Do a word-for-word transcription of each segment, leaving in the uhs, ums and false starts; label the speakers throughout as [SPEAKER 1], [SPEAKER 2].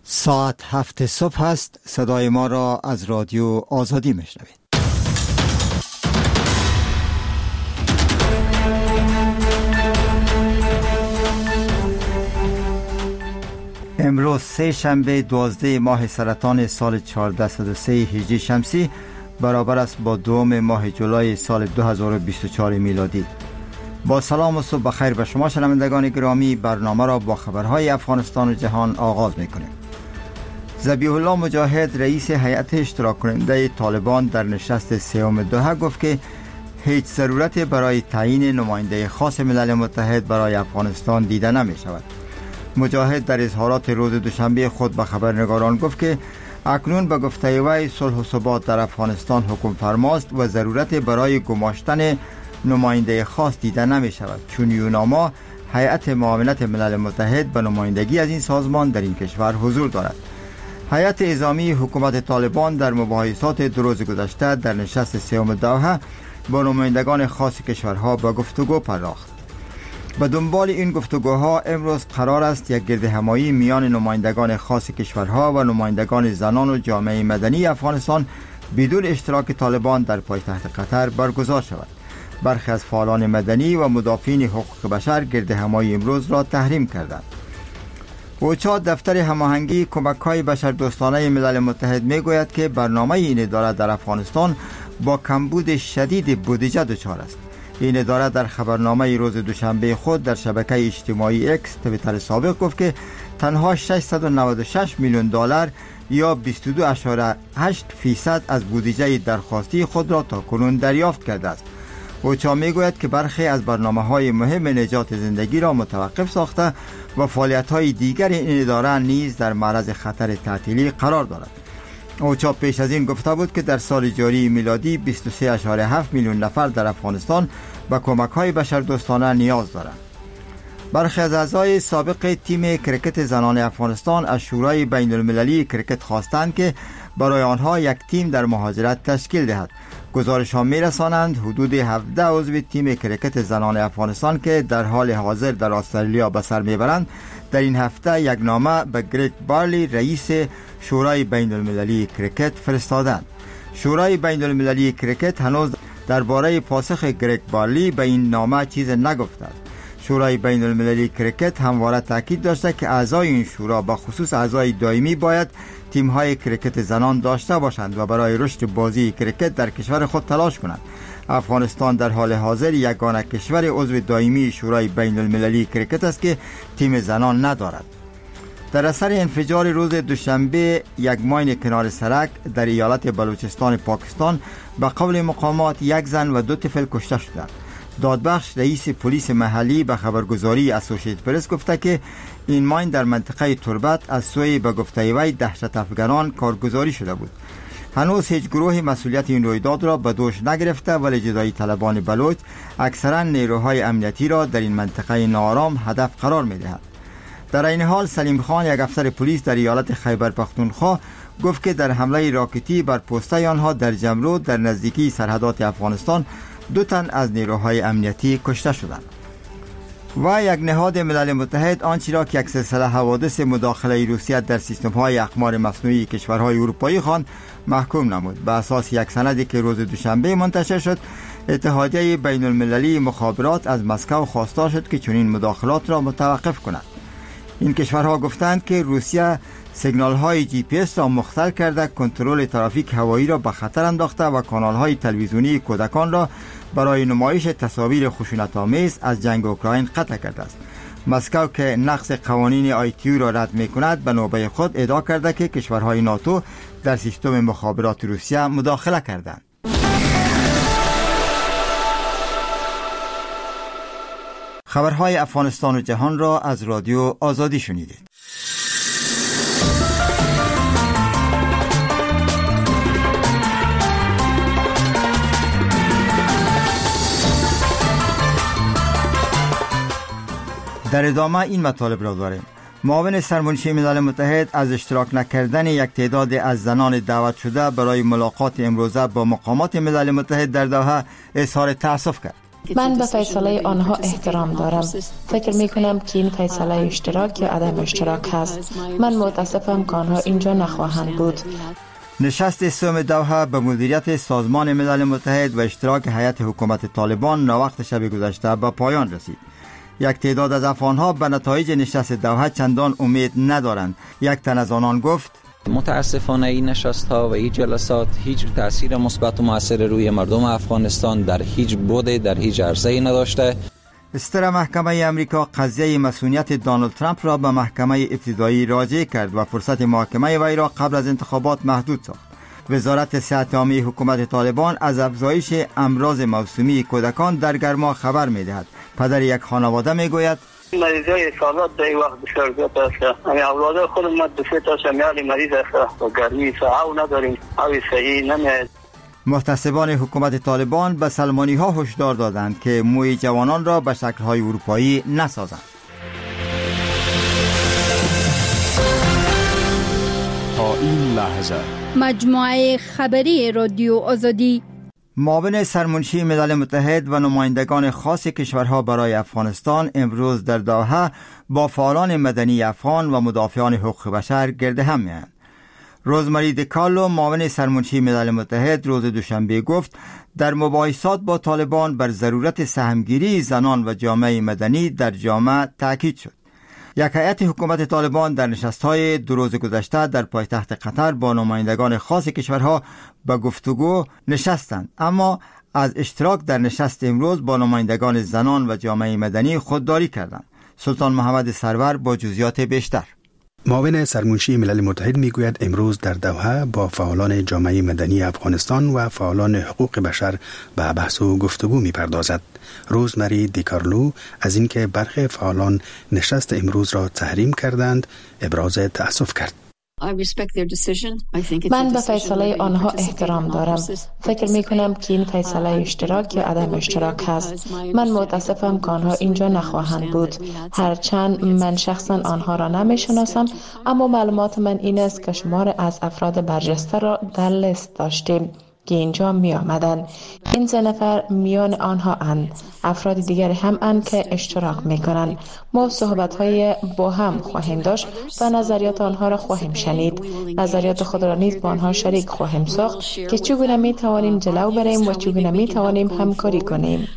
[SPEAKER 1] ساعت هفت صبح است. صدای ما را از رادیو آزادی میشنوید. امروز سه شنبه دوازده ماه سرطان سال چهارصد و سه هجری شمسی برابر است با دوم ماه جولای سال دو هزار و بیست و چهار میلادی. با سلام و صبح بخیر به شما شنوندگان گرامی، برنامه را با خبرهای افغانستان و جهان آغاز میکنیم. ذبیح الله مجاهد رئیس هیئت اشتراک کننده طالبان در نشست سوم دوحه گفت که هیچ ضرورت برای تعیین نماینده خاص ملل متحد برای افغانستان دیده نمی شود. مجاهد در اظهارات روز دوشنبه خود به خبرنگاران گفت که اکنون به گفته وی صلح و ثبات در افغانستان حکم فرماست و ضرورت برای گماشتن نماینده خاص دیده نمی شود، چون یوناما هیئت معاونت ملل متحد به نمایندگی از این سازمان در این کشور حضور دارد. هیئت نظامی حکومت طالبان در مباحثات دو روز گذشته در نشست سوم دوحه با نمایندگان خاص کشورها به گفتگو پرداخت. به دنبال این گفتگوها امروز قرار است یک گردهمایی میان نمایندگان خاص کشورها و نمایندگان زنان و جامعه مدنی افغانستان بدون اشتراک طالبان در پایتخت قطر برگزار شود. برخی از فعالان مدنی و مدافعین حقوق بشر گردهمایی امروز را تحریم کردند. اوچا دفتر هماهنگی کمک‌های بشردوستانه ملل متحد میگوید که برنامه این اداره در افغانستان با کمبود شدید بودجه دچار است. این اداره در خبرنامه روز دوشنبه خود در شبکه اجتماعی اکس توییتر سابق گفت که تنها ششصد و نود و شش میلیون دلار یا بیست و دو اشاره هشت فیصد از بودجه درخواستی خود را تاکنون دریافت کرده است. اوچا میگوید که برخی از برنامه‌های مهم نجات زندگی را متوقف ساخته و فعالیت‌های دیگر این اداره نیز در معرض خطر تعطیلی قرار دارد. اوچا پیش از این گفته بود که در سال جاری میلادی بیست و سه اشاره هفت میلیون نفر در افغانستان به کمک‌های بشردوستانه نیاز دارند. برخی از اعضای سابق تیم کرکت زنان افغانستان از شورای بین المللی کرکت خواستند که برای آنها یک تیم در مهاجرت تشکیل دهد. گزارش ها می رسانند حدود هفده عضو تیم کرکت زنان افغانستان که در حال حاضر در استرالیا به سر می برند در این هفته یک نامه به گریگ بارلی رئیس شورای بین المللی کرکت فرستادند. شورای بین المللی کرکت هنوز درباره پاسخ گریگ بارلی به این نامه چیز نگفته است. شورای بین المللی کرکت همواره تاکید داشته که اعضای این شورا به خصوص اعضای دائمی باید تیم‌های کرکت زنان داشته باشند و برای رشد بازی کرکت در کشور خود تلاش کنند. افغانستان در حال حاضر یگانه کشور عضو دائمی شورای بین المللی کرکت است که تیم زنان ندارد. در اثر انفجار روز دوشنبه یک ماین کنار سرک در ایالت بلوچستان پاکستان به قول مقامات یک زن و دو طفل کشته شدند. دادبخش رئیس پلیس محلی به خبرگزاری اسوسییتد پرس گفته که این ماین در منطقه تربت از سوی به گفته وی دهشت افغانان کارگزاری شده بود. هنوز هیچ گروه مسئولیت این رویداد را به دوش نگرفته، ولی جدایی طلبان بلوچ اکثرا نیروهای امنیتی را در این منطقه ناآرام هدف قرار می دهند. در این حال سلیم خان، یک افسر پلیس در ایالت خیبر پختونخوا، گفت که در حمله راکتی بر پوسته آنها در جمرود در نزدیکی سرحدات افغانستان دو تن از نیروهای امنیتی کشته شدند. و یک نهاد ملل متحد آنچه را که یک سلسله حوادث مداخله روسیه در سیستم‌های اقمار مصنوعی کشورهای اروپایی خواند محکوم نمود. به اساس یک سندی که روز دوشنبه منتشر شد، اتحادیه بین المللی مخابرات از مسکو خواستار شد که چنین مداخلات را متوقف کند. این کشورها گفتند که روسیه سیگنال‌های جی پی اس را مختل کرده، کنترل ترافیک هوایی را به خطر انداخته و کانال‌های تلویزیونی کودکان را برای نمایش تصاویر خشونت‌آمیز از جنگ اوکراین قطع کرده است. مسکو که نقض قوانین آی تی یو را رد می‌کند، به نوبه خود ادعا کرده که کشورهای ناتو در سیستم مخابرات روسیه مداخله کردند. خبرهای افغانستان و جهان را از رادیو آزادی شنیدید. در ادامه این مطالب را داریم. معاون سرمنشی ملل متحد از اشتراک نکردن یک تعداد از زنان دعوت شده برای ملاقات امروزه با مقامات ملل متحد در دوحه اظهار تأسف کرد.
[SPEAKER 2] من به فیصله آنها احترام دارم. فکر می کنم که این فیصله اشتراک یا عدم اشتراک هست. من متاسفم که آنها اینجا نخواهند بود.
[SPEAKER 1] نشست سوم دوحه به مدیریت سازمان ملل متحد و اشتراک هیئت حکومت طالبان ناوقت شب گذشته به پایان رسید. یک تعداد از افغان‌ها به نتایج نشست دوحه چندان امید ندارند. یک تن از آنان گفت:
[SPEAKER 3] متاسفانه این نشست‌ها و این جلسات هیچ تأثیر مثبت و مؤثر روی مردم افغانستان در هیچ بوده در هیچ عرصه‌ای نداشته.
[SPEAKER 1] استر محکمه امریکا قضیه مسئولیت دانالد ترامپ را به محکمه ابتدایی راجع کرد و فرصت محاکمه وی را قبل از انتخابات محدود ساخت. وزارت صحت عامه حکومت طالبان از افزایش امراض موسومی کودکان در گرما خبر می‌دهد. پدر یک خانواده میگوید:
[SPEAKER 4] مریضای سالات در این وقت بسیار زیاد است. امی اولاد خود ما دو سه تا شمیال مریض است و گرمی ساعو نداریم، هوای صحیح نمیاد.
[SPEAKER 1] محتسبان حکومت طالبان به سلمانی ها هشدار دادند که موی جوانان را به شکل‌های اروپایی نسازند.
[SPEAKER 5] تا این لحظه
[SPEAKER 6] مجموعه خبری رادیو آزادی،
[SPEAKER 1] معاون سرمنشی ملل متحد و نمایندگان خاص کشورها برای افغانستان امروز در دوحه با فعالان مدنی افغان و مدافعان حقوق بشر گرد هم می‌آیند. روزمری دیکارلو معاون سرمنشی ملل متحد روز دوشنبه گفت در مباحثات با طالبان بر ضرورت سهمگیری زنان و جامعه مدنی در جامعه تاکید شد. یک هیئت حکومت طالبان در نشست‌های دو روز گذشته در پایتخت قطر با نمایندگان خاص کشورها به گفتگو نشستند، اما از اشتراک در نشست امروز با نمایندگان زنان و جامعه مدنی خودداری کردند. سلطان محمد سرور با جزئیات بیشتر.
[SPEAKER 7] معاون سرمنشی ملل متحد میگوید امروز در دوحه با فعالان جامعه مدنی افغانستان و فعالان حقوق بشر به بحث و گفتگو میپردازد. روزمری دیکارلو از اینکه برخی فعالان نشست امروز را تحریم کردند ابراز تأسف کرد.
[SPEAKER 2] من به فیصله آنها احترام دارم. فکر می کنم که این فیصله اشتراک یا عدم اشتراک هست. من متاسفم که آنها اینجا نخواهند بود. هرچند من شخصا آنها را نمی شناسم، اما معلومات من این است که شمار از افراد برجسته را در لیست داشتیم که اینجا می آمدن. این سه نفر میان آنها اند. افراد دیگر هم اند که اشتراک می کنند. ما صحبت های با هم خواهیم داشت و نظریات آنها را خواهیم شنید. نظریات خود را نیز با آنها شریک خواهیم ساخت که چگونه می توانیم جلو بریم و چگونه می توانیم همکاری کنیم.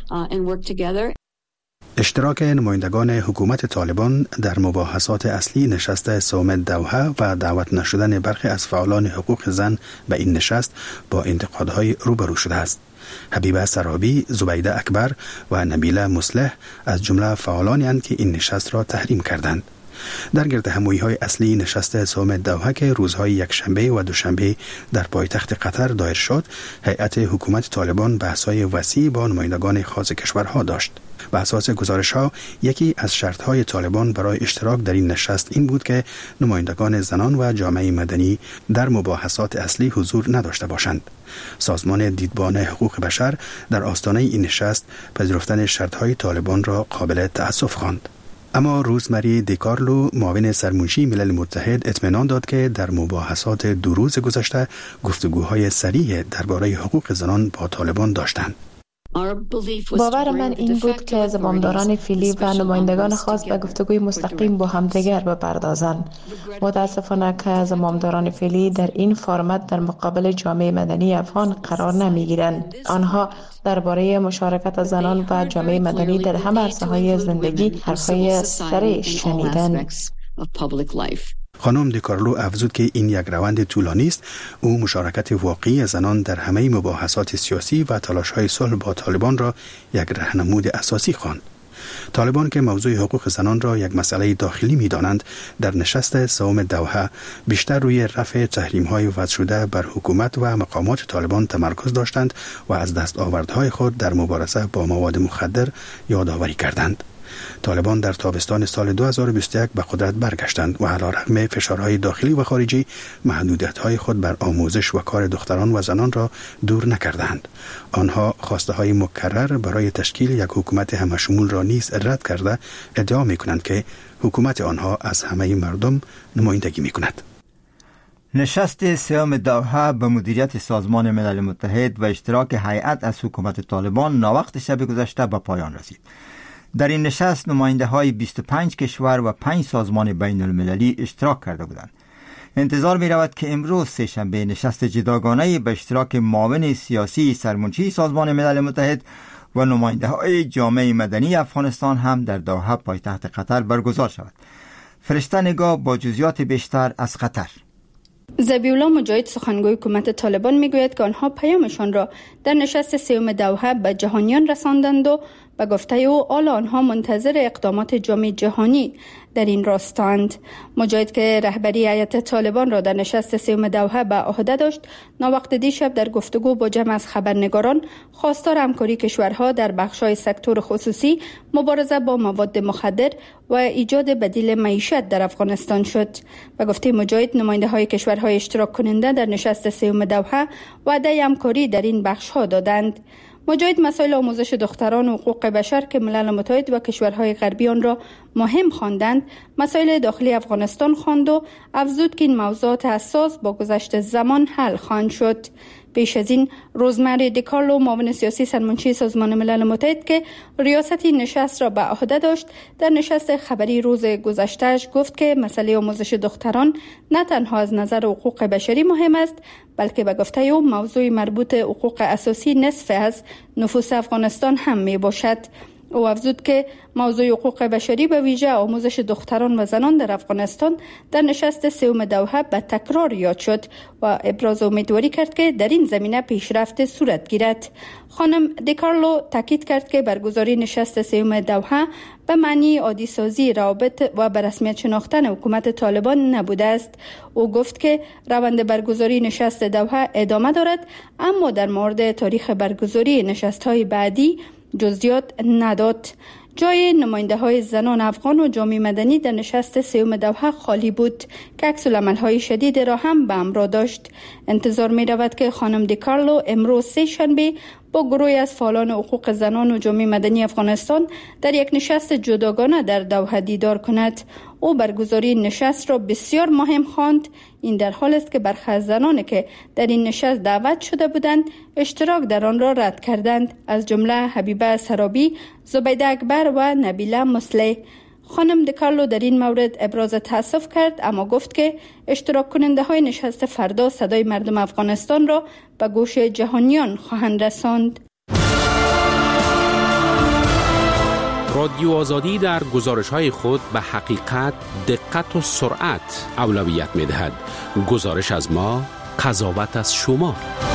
[SPEAKER 7] اشتراک نمایندگان حکومت طالبان در مباحثات اصلی نشست سوم دوحه و دعوت نشدن برخی از فعالان حقوق زن به این نشست با انتقادهای روبرو شده است. حبیبه سرابی، زبیده اکبر و نبیله مصلح از جمله فعالانی اند که این نشست را تحریم کردند. در گرد همایی‌های اصلی نشست سوم دوحه که روزهای یکشنبه و دوشنبه در پایتخت قطر دایر شد، هیئت حکومت طالبان بحث‌های وسیع با نمایندگان خاص کشورها داشت. بر اساس گزارش‌ها یکی از شرط‌های طالبان برای اشتراک در این نشست این بود که نمایندگان زنان و جامعه مدنی در مباحثات اصلی حضور نداشته باشند. سازمان دیدبان حقوق بشر در آستانه این نشست پذیرفتن شرط‌های طالبان را قابل تأسف خواند. اما روزمری دیکارلو معاون سرمنشی ملل متحد اطمینان داد که در مباحثات دو روز گذشته گفتگوهای صریح درباره حقوق زنان با طالبان داشتند.
[SPEAKER 2] باور من این بود که زمامداران فعلی و نمایندگان خاص به گفتگوی مستقیم با همدیگر بپردازند. متاسفانه که زمامداران فعلی در این فرمت در مقابل جامعه مدنی افغان قرار نمیگیرند. آنها درباره مشارکت زنان و جامعه مدنی در همه عرصه‌های زندگی حرفای صریح شنیدند.
[SPEAKER 7] خانم دیکارلو افزود که این یک روند طولانی است. او مشارکت واقعی زنان در همه مباحثات سیاسی و تلاش‌های صلح با طالبان را یک راهنمود اساسی خواند. طالبان که موضوع حقوق زنان را یک مسئله داخلی می‌دانند، در نشست سوم دوحه بیشتر روی رفع تحریم‌های وضع شده بر حکومت و مقامات طالبان تمرکز داشتند و از دستاوردهای خود در مبارزه با مواد مخدر یادآوری کردند. طالبان در تابستان سال دو هزار و بیست و یک به قدرت برگشتند و علیرغم فشارهای داخلی و خارجی محدودیت‌های خود بر آموزش و کار دختران و زنان را دور نکردند. آنها خواسته‌های مکرر برای تشکیل یک حکومت همشمول را نیز رد کرده ادعا می‌کنند که حکومت آنها از همه مردم نمایندگی می‌کند.
[SPEAKER 1] نشست سوم دوحه به مدیریت سازمان ملل متحد و اشتراک هیئت از حکومت طالبان ناوقت شب گذشته به پایان رسید. در این نشست نماینده های بیست و پنج کشور و پنج سازمان بین المللی اشتراک کرده بودند. انتظار می رود که امروز سه شنبه نشست جداگانه به اشتراک معاون سیاسی سرمنشی سازمان ملل متحد و نماینده های جامعه مدنی افغانستان هم در دوحه پایتخت قطر برگزار شود. فرشته نگاه با جزئیات بیشتر از قطر.
[SPEAKER 6] ذبیح الله مجاهد سخنگوی حکومت طالبان میگوید که آنها پیامشان را در نشست سوم دوحه به جهانیان رساندند و به گفته او حال آنها منتظر اقدامات جامعه جهانی در این راستند. مجاهد که رهبری هیئت طالبان را در نشست سوم دوحه به عهده داشت، ناوقت دیشب در گفتگو با جمع از خبرنگاران خواستار همکاری کشورها در بخش‌های سکتور خصوصی، مبارزه با مواد مخدر و ایجاد بدیل معیشت در افغانستان شد. به گفته مجاهد، نماینده‌های کشورهای اشتراک کننده در نشست سوم دوحه وعده همکاری در این بخش‌ها دادند. مجاهد مسائل آموزش دختران و حقوق بشر که ملل متحد و کشورهای غربی آن را مهم خواندند، مسائل داخلی افغانستان خواند و افزود که این موضوعات حساس با گذشت زمان حل خواهند شد. پیش از این روزمری دیکارلو، معاون سیاسی سرمنشی سازمان ملل متحد که ریاست این نشست را به عهده داشت، در نشست خبری روز گذشتهش گفت که مسئله آموزش دختران نه تنها از نظر حقوق بشری مهم است، بلکه به گفته او موضوع مربوط حقوق اساسی نصف از نفوس افغانستان هم می باشد. او افزود که موضوع حقوق بشری به ویژه آموزش دختران و زنان در افغانستان در نشست سوم دوحه به تکرار یاد شد و ابراز امیدواری کرد که در این زمینه پیشرفت صورت گیرد. خانم دیکارلو تاکید کرد که برگزاری نشست سوم دوحه به معنی عادی سازی روابط و به رسمیت شناختن حکومت طالبان نبوده است. او گفت که روند برگزاری نشست دوحه ادامه دارد، اما در مورد تاریخ برگزاری نشست‌های بعدی جزئیات نداد. جای نماینده های زنان افغان و جامعه مدنی در نشست سوم دوحه خالی بود که عکس العمل های شدید را هم به همراه داشت. انتظار می رود که خانم دیکارلو امروز سه شنبه با گروهی از فعالان حقوق زنان و جامعه مدنی افغانستان در یک نشست جداگانه در دوحه دیدار کند. او برگزاری نشست را بسیار مهم خواند. این در حال است که برخی از زنانی که در این نشست دعوت شده بودند اشتراک در آن را رد کردند، از جمله حبیبه سرابی، زبیده اکبر و نبیله مسلح. خانم دیکارلو در این مورد ابراز تاسف کرد، اما گفت که اشتراک کننده های نشست فردا صدای مردم افغانستان را به گوش جهانیان خواهند رساند.
[SPEAKER 5] رادیو آزادی در گزارش‌های خود به حقیقت، دقت و سرعت اولویت می‌دهد. گزارش از ما، قضاوت از شما.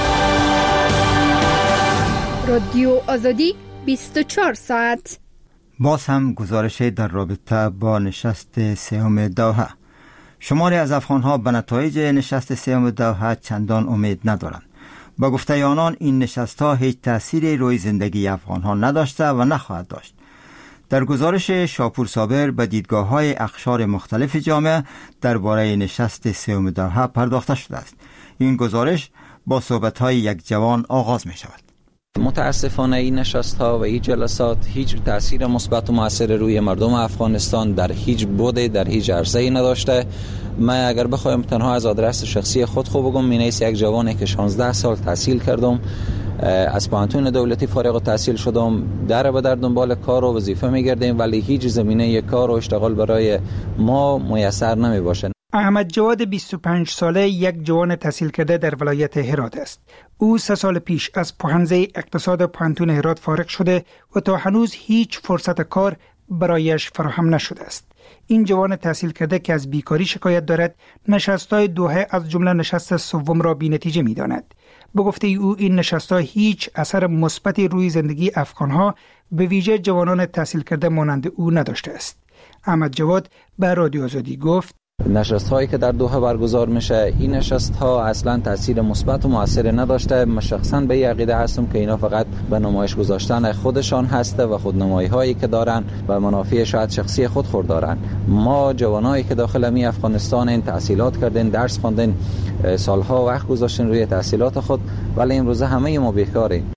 [SPEAKER 6] رادیو آزادی بیست و چهار ساعت.
[SPEAKER 1] باز هم گزارش در رابطه با نشست سوم دوحه. شماری از افغان‌ها به نتایج نشست سوم دوحه چندان امید ندارند. با گفته آنان این نشست‌ها هیچ تأثیری روی زندگی افغان‌ها نداشته و نخواهد داشت. در گزارش شاپور صابر به دیدگاه‌های اقشار مختلف جامعه درباره نشست سوم دوحه پرداخته شده است. این گزارش با صحبت‌های یک جوان آغاز می‌شود.
[SPEAKER 3] متاسفانه این نشست‌ها و این جلسات هیچ تأثیر مثبت و مؤثر روی مردم افغانستان در هیچ بوده در هیچ عرصه‌ای نداشته. من اگر بخوایم تنها از آدرس شخصی خود خوب بگم، من یک جوانی که شانزده سال تحصیل کردم، از پانتون دولتی فارغ التحصیل شدم، در به در دنبال کار و وظیفه می‌گردیم، ولی هیچ زمینه کار و اشتغال برای ما میسر نمی‌باشه.
[SPEAKER 8] احمد جواد بیست و پنج ساله یک جوان تحصیل کرده در ولایت هرات است. او سه سال پیش از پوهنځی اقتصاد پانتون هرات فارغ شده و تا هنوز هیچ فرصت کار برایش فراهم نشده است. این جوان تحصیل کرده که از بیکاری شکایت دارد، نشست‌های دوحه از جمله نشست سوم را بی‌نتیجه می‌داند. به گفته او این نشست‌ها هیچ اثر مثبتی روی زندگی افغان‌ها به ویژه جوانان تحصیل کرده مانند او نداشته است. احمد جواد به رادیو آزادی گفت:
[SPEAKER 3] نشست هایی که در دوحه برگزار میشه، این نشست ها اصلا تاثیر مثبت و مؤثر نداشته. من شخصا به این عقیده هستم که اینا فقط به نمایش گذاشتن خودشان هسته و خودنمایی هایی که دارن و منافع شاید شخصی خود خور دارن. ما جوانایی که داخل می افغانستان این تحصیلات کردن، درس خواندن، سالها وقت گذاشتن روی تحصیلات خود، ولی امروز همه ما بیکاریم.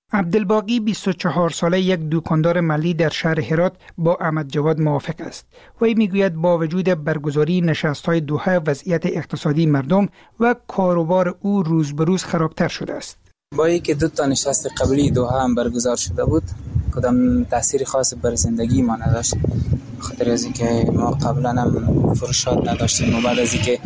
[SPEAKER 8] عبدالباقی بیست و چهار ساله یک دکاندار محلی در شهر هرات با احمد جواد موافق است. وی میگوید با وجود برگزاری نشست‌های دوحه وضعیت اقتصادی مردم و کاروبار او روز به روز خرابتر شده است.
[SPEAKER 9] با اینکه دو تا نشست قبلی دوحه هم برگزار شده بود، کدام تأثیر خاص بر زندگی ما نداشت، خاطر از اینکه ما قبلا هم فروشات نداشتیم و بعد از اینکه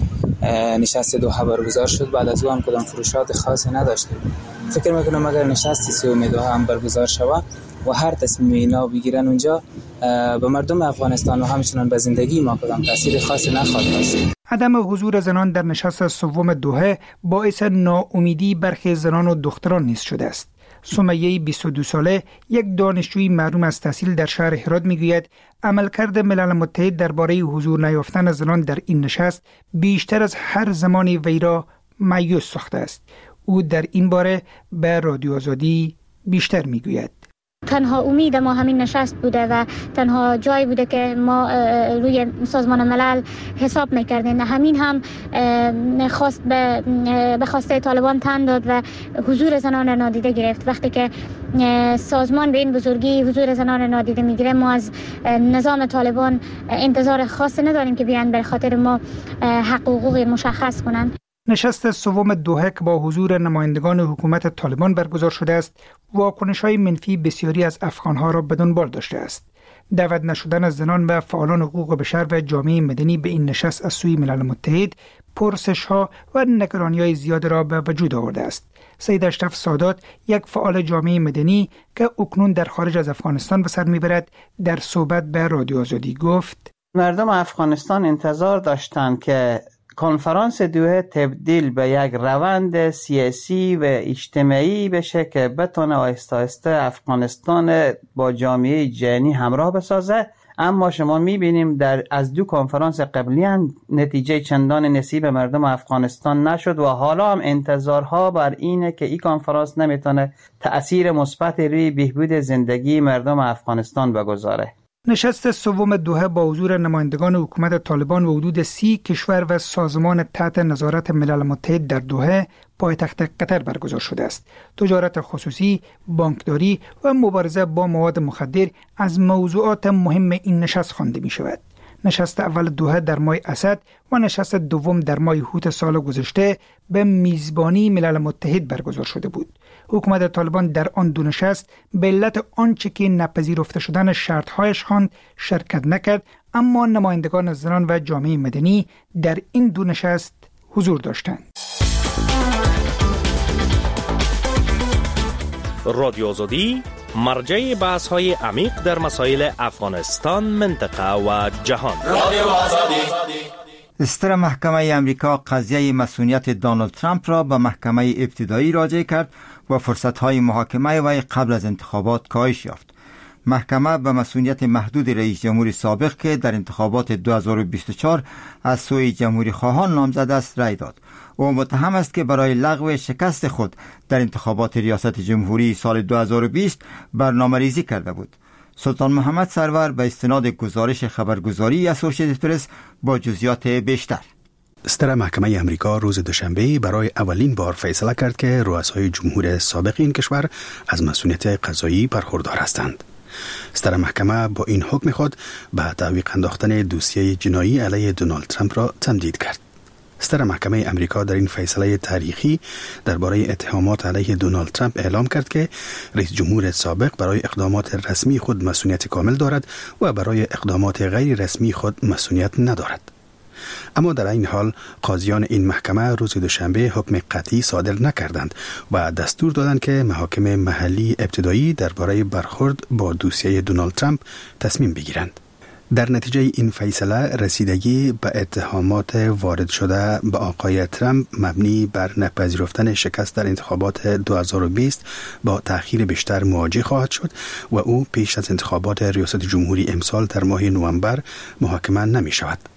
[SPEAKER 9] نشست دوحه برگزار شد بعد از او هم کدام فروشات خاصی نداشتیم. فکر میکنم اگر نشست سوم دوحه هم برگزار شود و هر تصمیم اینا بگیرن اونجا، به مردم افغانستان و همچنان به زندگی ما کدام تأثیر خاصی نخواهد داشت.
[SPEAKER 8] عدم حضور زنان در نشست سوم دوحه باعث ناامیدی برخی زنان و دختران نیز شده است. سمیه بیست و دو ساله یک دانشجوی محروم از تحصیل در شهر هرات میگوید عملکرد ملل متحد درباره حضور نیافتن زنان در این نشست بیشتر از هر زمانی وی را مایوس ساخته است. او در این باره به رادیو آزادی بیشتر میگوید.
[SPEAKER 10] تنها امید ما همین نشست بوده و تنها جایی بوده که ما روی سازمان ملل حساب میکردیم. همین هم خواست به خواسته طالبان تن داد و حضور زنان را نادیده گرفت. وقتی که سازمان به این بزرگی حضور زنان را نادیده میگیره، ما از نظام طالبان انتظار خاصی نداریم که بیان به خاطر ما حقوق مشخص کنند.
[SPEAKER 8] نشست سوم دوحه که با حضور نمایندگان حکومت طالبان برگزار شده است، واکنش‌های منفی بسیاری از افغان‌ها را به دنبال داشته است. دعوت نشدن از زنان و فعالان حقوق بشر و جامعه مدنی به این نشست از سوی ملل متحد پرسش‌ها و نگرانی‌های زیاد را به وجود آورده است. سید اشرف سادات، یک فعال جامعه مدنی که اکنون در خارج از افغانستان به سر می‌برد، در صحبت به رادیو آزادی گفت:
[SPEAKER 11] مردم افغانستان انتظار داشتند که کنفرانس دوحه تبدیل به یک روند سیاسی و اجتماعی بشه که بتونه آهسته آهسته افغانستان با جامعه جهانی همراه بسازه، اما شما میبینیم در از دو کنفرانس قبلی هم نتیجه چندان نصیب مردم افغانستان نشد و حالا هم انتظارها بر اینه که این کنفرانس نمیتونه تأثیر مثبت روی بهبود زندگی مردم افغانستان بگذاره.
[SPEAKER 8] نشست سوم دوحه با حضور نمایندگان حکومت طالبان و حدود سی کشور و سازمان تحت نظارت ملل متحد در دوحه پایتخت قطر برگزار شده است. تجارت خصوصی، بانکداری و مبارزه با مواد مخدر از موضوعات مهم این نشست خوانده می شود. نشست اول دوحه در ماه اسد و نشست دوم در ماه هوت سال گذشته به میزبانی ملل متحد برگزار شده بود. حکومت طالبان در آن دو نشست به علت آنچه که نپذیرفته شدن شرط‌هایش خواند شرکت نکرد، اما نمایندگان زنان و جامعه مدنی در این دو نشست حضور داشتند.
[SPEAKER 12] رادیو آزادی مرجع بحث‌های عمیق در مسائل افغانستان، منطقه و جهان. رادیو آزادی.
[SPEAKER 1] ستر محکمه امریکا قضیه مسئولیت دونالد ترامپ را به محکمه ابتدایی راجع کرد و فرصت‌های محاکمه وی قبل از انتخابات کاهش یافت. محکمه به مسئولیت محدود رئیس جمهور سابق که در انتخابات دو هزار و بیست و چهار از سوی جمهوری خواهان نامزد است رأی داد. او متهم است که برای لغو شکست خود در انتخابات ریاست جمهوری سال دو هزار و بیست برنامه‌ریزی کرده بود. سلطان محمد سرور به استناد گزارش خبرگزاری اسوسییتد پرس با جزئیات بیشتر.
[SPEAKER 7] ستر محکمه امریکا روز دوشنبه برای اولین بار فیصله کرد که رؤسای جمهور سابق این کشور از مسئولیت قضایی برخوردار هستند. ستر محکمه با این حکم خود به تعویق انداختن دوسیه جنایی علیه دونالد ترامپ را تمدید کرد. ستر محکمه امریکا در این فیصله تاریخی درباره اتهامات علیه دونالد ترامپ اعلام کرد که رئیس جمهور سابق برای اقدامات رسمی خود مسئولیت کامل دارد و برای اقدامات غیر رسمی خود مسئولیت ندارد. اما در این حال قاضیان این محکمه روز دوشنبه حکم قطعی صادر نکردند و دستور دادند که محاکم محلی ابتدایی درباره برخورد با دوسیه دونالد ترامپ تصمیم بگیرند. در نتیجه این فیصله رسیدگی به اتهامات وارد شده به آقای ترامپ مبنی بر نپذیرفتن شکست در انتخابات دو هزار و بیست با تأخیر بیشتر مواجه خواهد شد و او پیش از انتخابات ریاست جمهوری امسال در ماه نوامبر محاکمه نمی شود.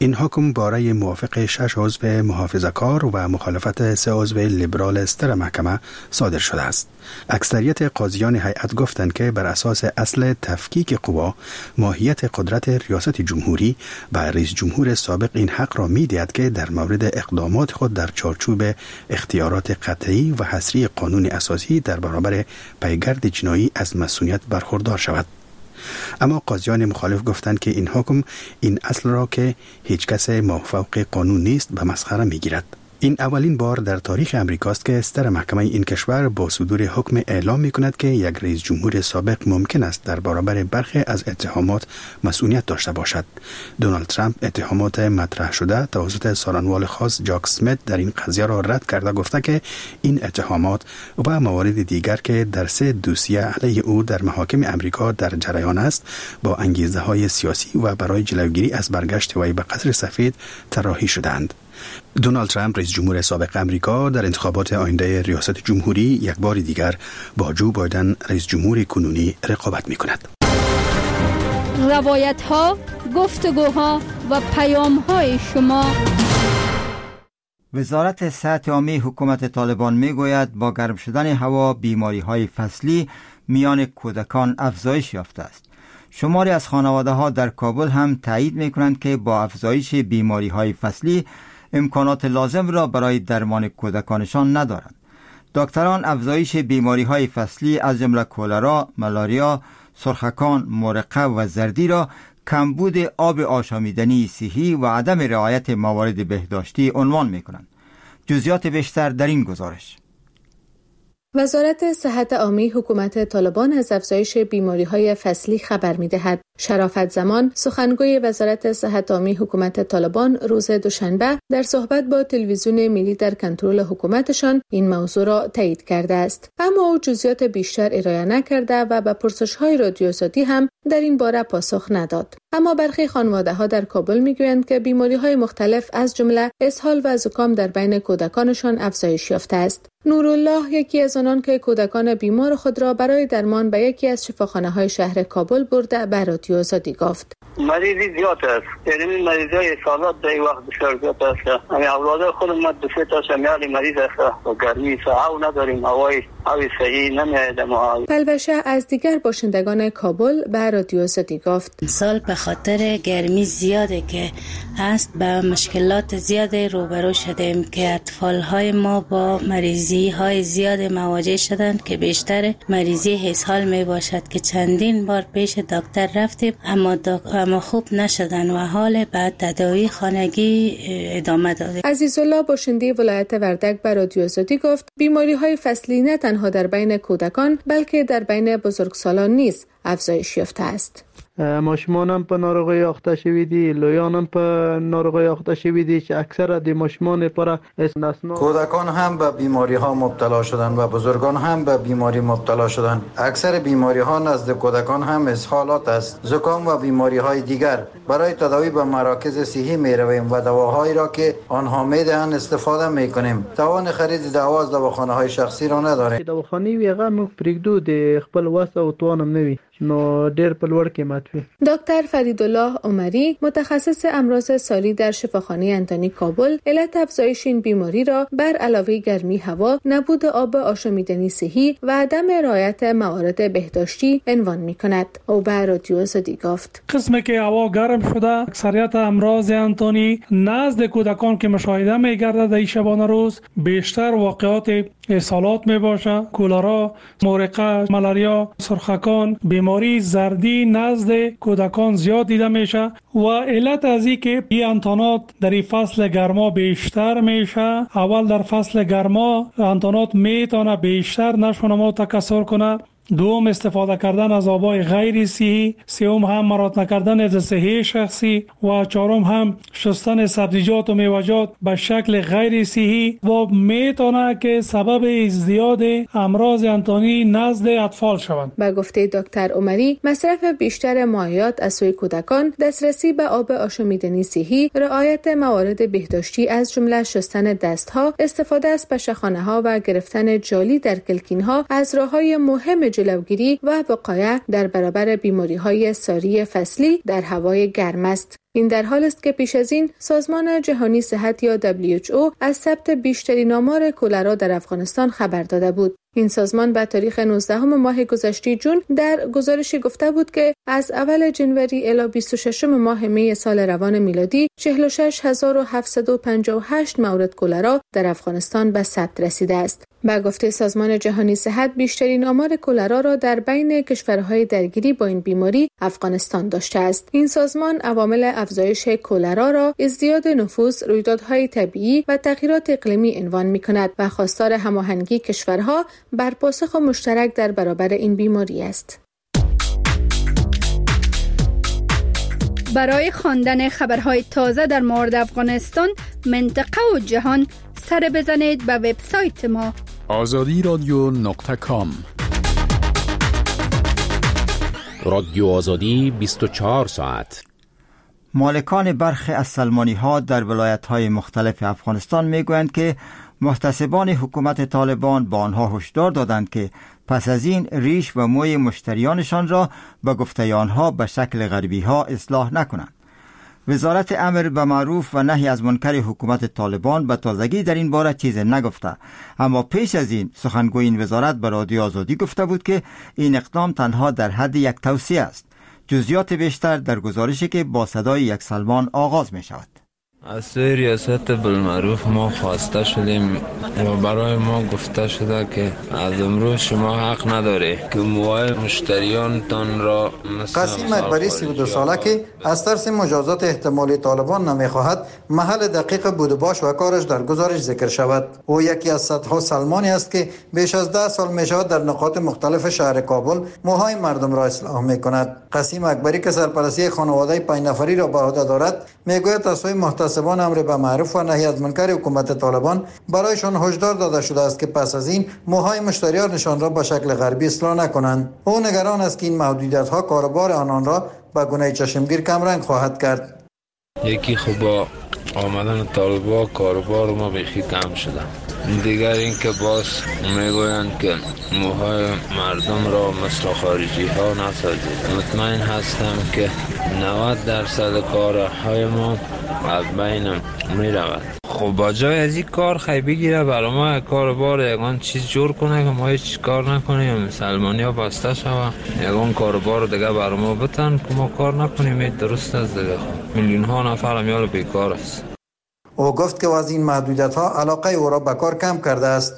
[SPEAKER 7] این حکم باره موافق شش عضو محافظه‌کار و مخالفت سه عضو لیبرال استر محکمه صادر شده است. اکثریت قاضیان هیئت گفتند که بر اساس اصل تفکیک قوا، ماهیت قدرت ریاست جمهوری و رئیس جمهور سابق این حق را می‌دهد که در مورد اقدامات خود در چارچوب اختیارات قطعی و حصری قانون اساسی در برابر پیگرد جنایی از مسئولیت برخوردار شود. اما قاضیان مخالف گفتند که این حکم این اصل را که هیچ کس مافوق قانون نیست به مسخره میگیرد. این اولین بار در تاریخ امریکاست که استر محکمه این کشور با صدور حکم اعلام می کند که یک رئیس جمهور سابق ممکن است در برابر برخی از اتهامات مسئولیت داشته باشد. دونالد ترامپ اتهامات مطرح شده توسط سارنوال خاص جاک اسمیت در این قضیه را رد کرده، گفته که این اتهامات و موارد دیگر که در سه دوسیه علیه او در محاکم امریکا در جریان است با انگیزه های سیاسی و برای جلوگیری از برگشت وی به قصر سفید طراحی شدند. دونالد ترامپ رئیس جمهور سابق امریکا در انتخابات آینده ریاست جمهوری یک بار دیگر با جو بایدن رئیس جمهور کنونی رقابت می کند.
[SPEAKER 6] روایت ها، گفتگوها و پیام های شما.
[SPEAKER 1] وزارت صحت عامه حکومت طالبان می گوید با گرم شدن هوا بیماری های فصلی میان کودکان افزایش یافته است. شماری از خانواده ها در کابل هم تایید می کنند که با افزایش بیماری های فصلی امکانات لازم را برای درمان کودکانشان ندارند. دکتران افزایش بیماری های فصلی از جمله کولرا، ملاریا، سرخکان، مرقه و زردی را کمبود آب آشامیدنی صحی و عدم رعایت موارد بهداشتی عنوان می کنند. جزئیات بیشتر در این گزارش.
[SPEAKER 2] وزارت صحت عامه حکومت طالبان از افزایش بیماری‌های فصلی خبر می‌دهد. شرافت زمان، سخنگوی وزارت صحت عامه حکومت طالبان، روز دوشنبه در صحبت با تلویزیون ملی در کنترل حکومتشان این موضوع را تایید کرده است. اما او جزئیات بیشتر ارائه نکرده و به پرسش‌های رادیوصوتی هم در این باره پاسخ نداد. اما برخی خانواده‌ها در کابل می‌گویند که بیماری‌های مختلف از جمله اسهال و زکام در بین کودکانشان افزایش یافته است. نورالله یکی از آنان که کودکان بیمار خود را برای درمان به یکی از شفاخانه‌های شهر کابل برده به رادیو آزادی گفت.
[SPEAKER 4] مریضی زیاد است. یعنی مریضای سالات در وقت بسیار زیاد است. همین اولاد خود ما دو سه تا شمیال مریض است و گرمی ساعو نداریم، هوای هوای صحیح نمیاد ما.
[SPEAKER 2] پلوشه از دیگر باشندگان کابل به رادیو آزادی گفت.
[SPEAKER 13] سال به خاطر گرمی زیاده که است به مشکلات زیاد روبرو شدیم که اطفال‌های ما با مریضی های زیاد مواجه شدند که بیشتر مریضی اسهال می باشد که چندین بار پیش دکتر رفتیم اما دک... اما خوب نشدن و حال بعد تداوی خانگی ادامه داده.
[SPEAKER 2] عزیزالله باشنده ولایت وردک به رادیو آزادی گفت بیماری های فصلی نه تنها در بین کودکان بلکه در بین بزرگسالان نیز افزایش یافته است.
[SPEAKER 14] ماشومان هم په ناروغۍ اخته شوي دي، لویان هم په ناروغۍ اخته شوي دي چې اکثر د ماشومان لپاره استثنا.
[SPEAKER 15] کودکان هم به بیماری ها مبتلا شدن و بزرگان هم به بیماری مبتلا شدن. اکثر بیماری ها نزد کودکان هم اسهالات است، زکام و بیماری های دیگر. برای تداوی به مراکز صحی می رویم و دواهایی را که آنها می دهند استفاده می کنیم. توان خرید دوا از دواخانه های شخصی را نداریم.
[SPEAKER 14] دواخانه ویغه موږ پرېږدو د خپل وس او توانم نه وي نو ډېر په لوړ قیمت وي.
[SPEAKER 2] دکتر فریدالله عمری متخصص امراض ساری در شفاخانه انتونی کابل علت افزایش این بیماری را بر علاوه گرمی هوا، نبود آب آشامیدنی صحی و عدم رعایت موارد بهداشتی عنوان می‌کند. او به رادیو آزادی گفت.
[SPEAKER 16] قسمی که هوا گرم شده اکثریت امراض انتونی نزد کودکان که مشاهده می‌گردد در شبانه روز بیشتر واقعات اسهالات می باشه، کولرا، مرقه، ملاریا، سرخکان، بیماری زردی نزد کودکان زیاد دیده میشه و علت از این که این انتانات در این فصل گرما بیشتر میشه. اول در فصل گرما انتانات میتونه بیشتر نشو نما تکثر کنه، دوم استفاده کردن از آبای غیر صحی، سوم هم مراد نکردن از صحی شخصی و چهارم هم شستن سبزیجات و میوه‌جات به شکل غیر صحی و میتونه که سبب ازدیاد امراض انتانی نزد اطفال شوند.
[SPEAKER 2] با گفته دکتر عمری مصرف بیشتر مایعات از سوی کودکان، دسترسی به آب آشامیدنی صحی، رعایت موارد بهداشتی از جمله شستن دستها، استفاده از پشه‌خانه‌ها و گرفتن جالی در کلکین‌ها از راه‌های مهم جلوگیری و وقایه در برابر بیماری‌های ساری فصلی در هوای گرم است. این در حال است که پیش از این سازمان جهانی صحت یا دبلیو اچ او از ثبت بیشترین آمار کولرا در افغانستان خبر داده بود. این سازمان به تاریخ نوزدهم ماه گذشته جون در گزارشی گفته بود که از اول جنوری الی بیست و ششم ماه می سال روان میلادی چهل و شش هزار و هفتصد و پنجاه و هشت مورد کولرا در افغانستان به ثبت رسیده است. با گفته سازمان جهانی صحت بیشترین آمار کولرا را در بین کشورهای درگیری با این بیماری افغانستان داشته است. این سازمان عوامل افزایش کولرا را ازدیاد نفوس، رویدادهای طبیعی و تغییرات اقلیمی عنوان می‌کند و خواستار هماهنگی کشورها بر پاسخ مشترک در برابر این بیماری است.
[SPEAKER 6] برای خواندن خبرهای تازه در مورد افغانستان، منطقه و جهان سر بزنید به وبسایت ما
[SPEAKER 5] آزادی رادیو نقطه کام. رادیو آزادی بیست و چهار ساعت.
[SPEAKER 1] مالکان برخی از سلمانی ها در ولایت های مختلف افغانستان می گویند که محتسبان حکومت طالبان با آنها هشدار دادند که پس از این ریش و موی مشتریانشان را به گفته آنها به شکل غربی ها اصلاح نکنند. وزارت امر به معروف و نهی از منکر حکومت طالبان به تازگی در این باره چیز نگفته، اما پیش از این سخنگوی این وزارت به رادیو آزادی گفته بود که این اقدام تنها در حد یک توصیه است. جزئیات بیشتر در گزارشی که با صدای یک سلمان آغاز می شود.
[SPEAKER 17] از سوی ریاست بالمعروف ما خواسته شدیم و برای ما گفته شده که از امروز شما حق نداره که موهای مشتریانتان را
[SPEAKER 15] قاسم اکبری سی و دو ساله که از ترس مجازات احتمالی طالبان نمیخواهد محل دقیق بود و باش و کارش در گزارش ذکر شود. او یکی از صدها سلمانی است که بیش از ده سال می شود در نقاط مختلف شهر کابل موهای مردم را اصلاح می کند. قاسم اکبری که سرپرستی خانواده پنج نفری را به عهده دارد میگوید از سوی محتسبان امر به معروف و نهی از منکر حکومت طالبان برایشان هشدار داده شده است که پس از این موهای مشتریانشان را به شکل غربی اصلاح نکنند. او نگران است که این محدودیت ها کاروبار آنان را به گونه چشمگیر کم رنگ خواهد کرد.
[SPEAKER 17] یکی خوب با آمدن طالبان کاروبار ما بیخی کم شده. دیگر این که باز میگویند که موهای مردم را مثل خارجی ها نسازید. مطمئن هستم که نود درصد کارهای ما از بین می رود. خب با جای از این کار خیلی بگیره برای ما کاربار یکان چیز جور کنه که ما هیچ کار نکنیم، سلمانی ها بسته شود یکان کاربار دیگه برای ما بتن که ما کار نکنیم. درست است دیگه، میلیون ها نفر همیال بیکار است.
[SPEAKER 15] او گفت که از این محدودیت ها علاقه او را به کار کم کرده است.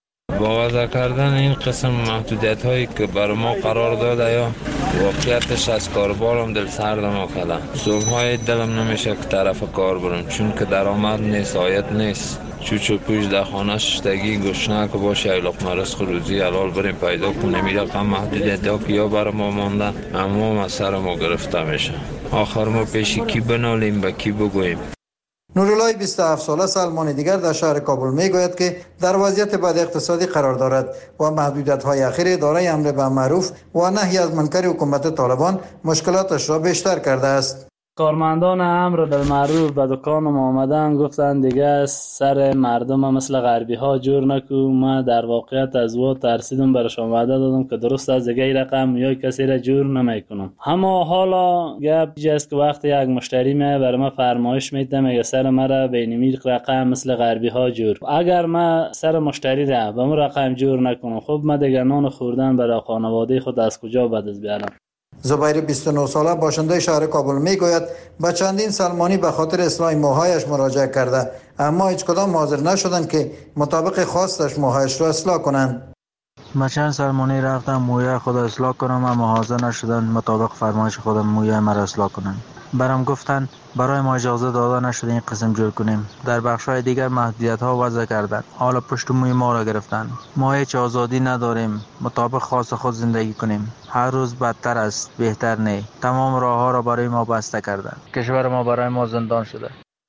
[SPEAKER 17] با وضع کردن این قسم محدودیت هایی که برای ما قرار داده یا واقعیتش از کاربارم دل سرد ما کردن. صبح های دلم نمیشه که طرف کار برم چون که درآمد نیست، آیت نیست. چوچ و پوش در خانه شدگی گشنه که باشه ایلاق مرس خروزی حلال بریم پیدا کنیم. این رقم محدودیت ها که یا برای ما مانده اما از سر ما گرفته میشه. آخر ما پیش کی بنالیم به کی بگوییم.
[SPEAKER 15] نورالله بیست و هفت ساله سلمان دیگر در شهر کابل میگوید که در وضعیت بد اقتصادی قرار دارد و محدودیت‌های اخیر اداره امر به معروف و نهی از منکر حکومت طالبان مشکلاتش را بیشتر کرده است.
[SPEAKER 18] کارمندان امر بالمعروف به دکان ما آمدن گفتن دیگه سر مردم مثل غربی ها جور نکو. ما در واقعیت از او ترسیدم برشان وعده دادم که درست از دیگه رقم یا کسی را جور نمیکنم. اما حالا گپ جست که وقتی یک مشتری می برای ما فرمایش میده میگه سر مرا بینمی رقم مثل غربی ها جور. اگر ما سر مشتری را به اون رقم جور نکنم خب ما دیگه نان خوردن برای خانواده خود از کجا بدز بیارم؟
[SPEAKER 15] زبیر بیست و نه ساله باشنده شهر کابل میگوید به چندین سلمانی به خاطر اصلاح موهایش مراجعه کرده اما هیچ کدام حاضر نشدند که مطابق خواستش موهایش را اصلاح کنند.
[SPEAKER 19] ما چند سلمانی رفتم موی خود اصلاح کنم اما حاضر نشدند مطابق فرمایش خودم موی مرا اصلاح کنند. برام گفتن برای ما اجازه داده نشده این قسم جور کنیم. در بخش‌های دیگر محدودیت ها وضع کردند. حالا پشت موی ما را گرفتند. ما هیچ آزادی نداریم مطابق خواست خود زندگی کنیم. هر روز بدتر است، بهتر نه. تمام راه ها را برای ما بسته کردند. کشور ما برای ما زندان شده.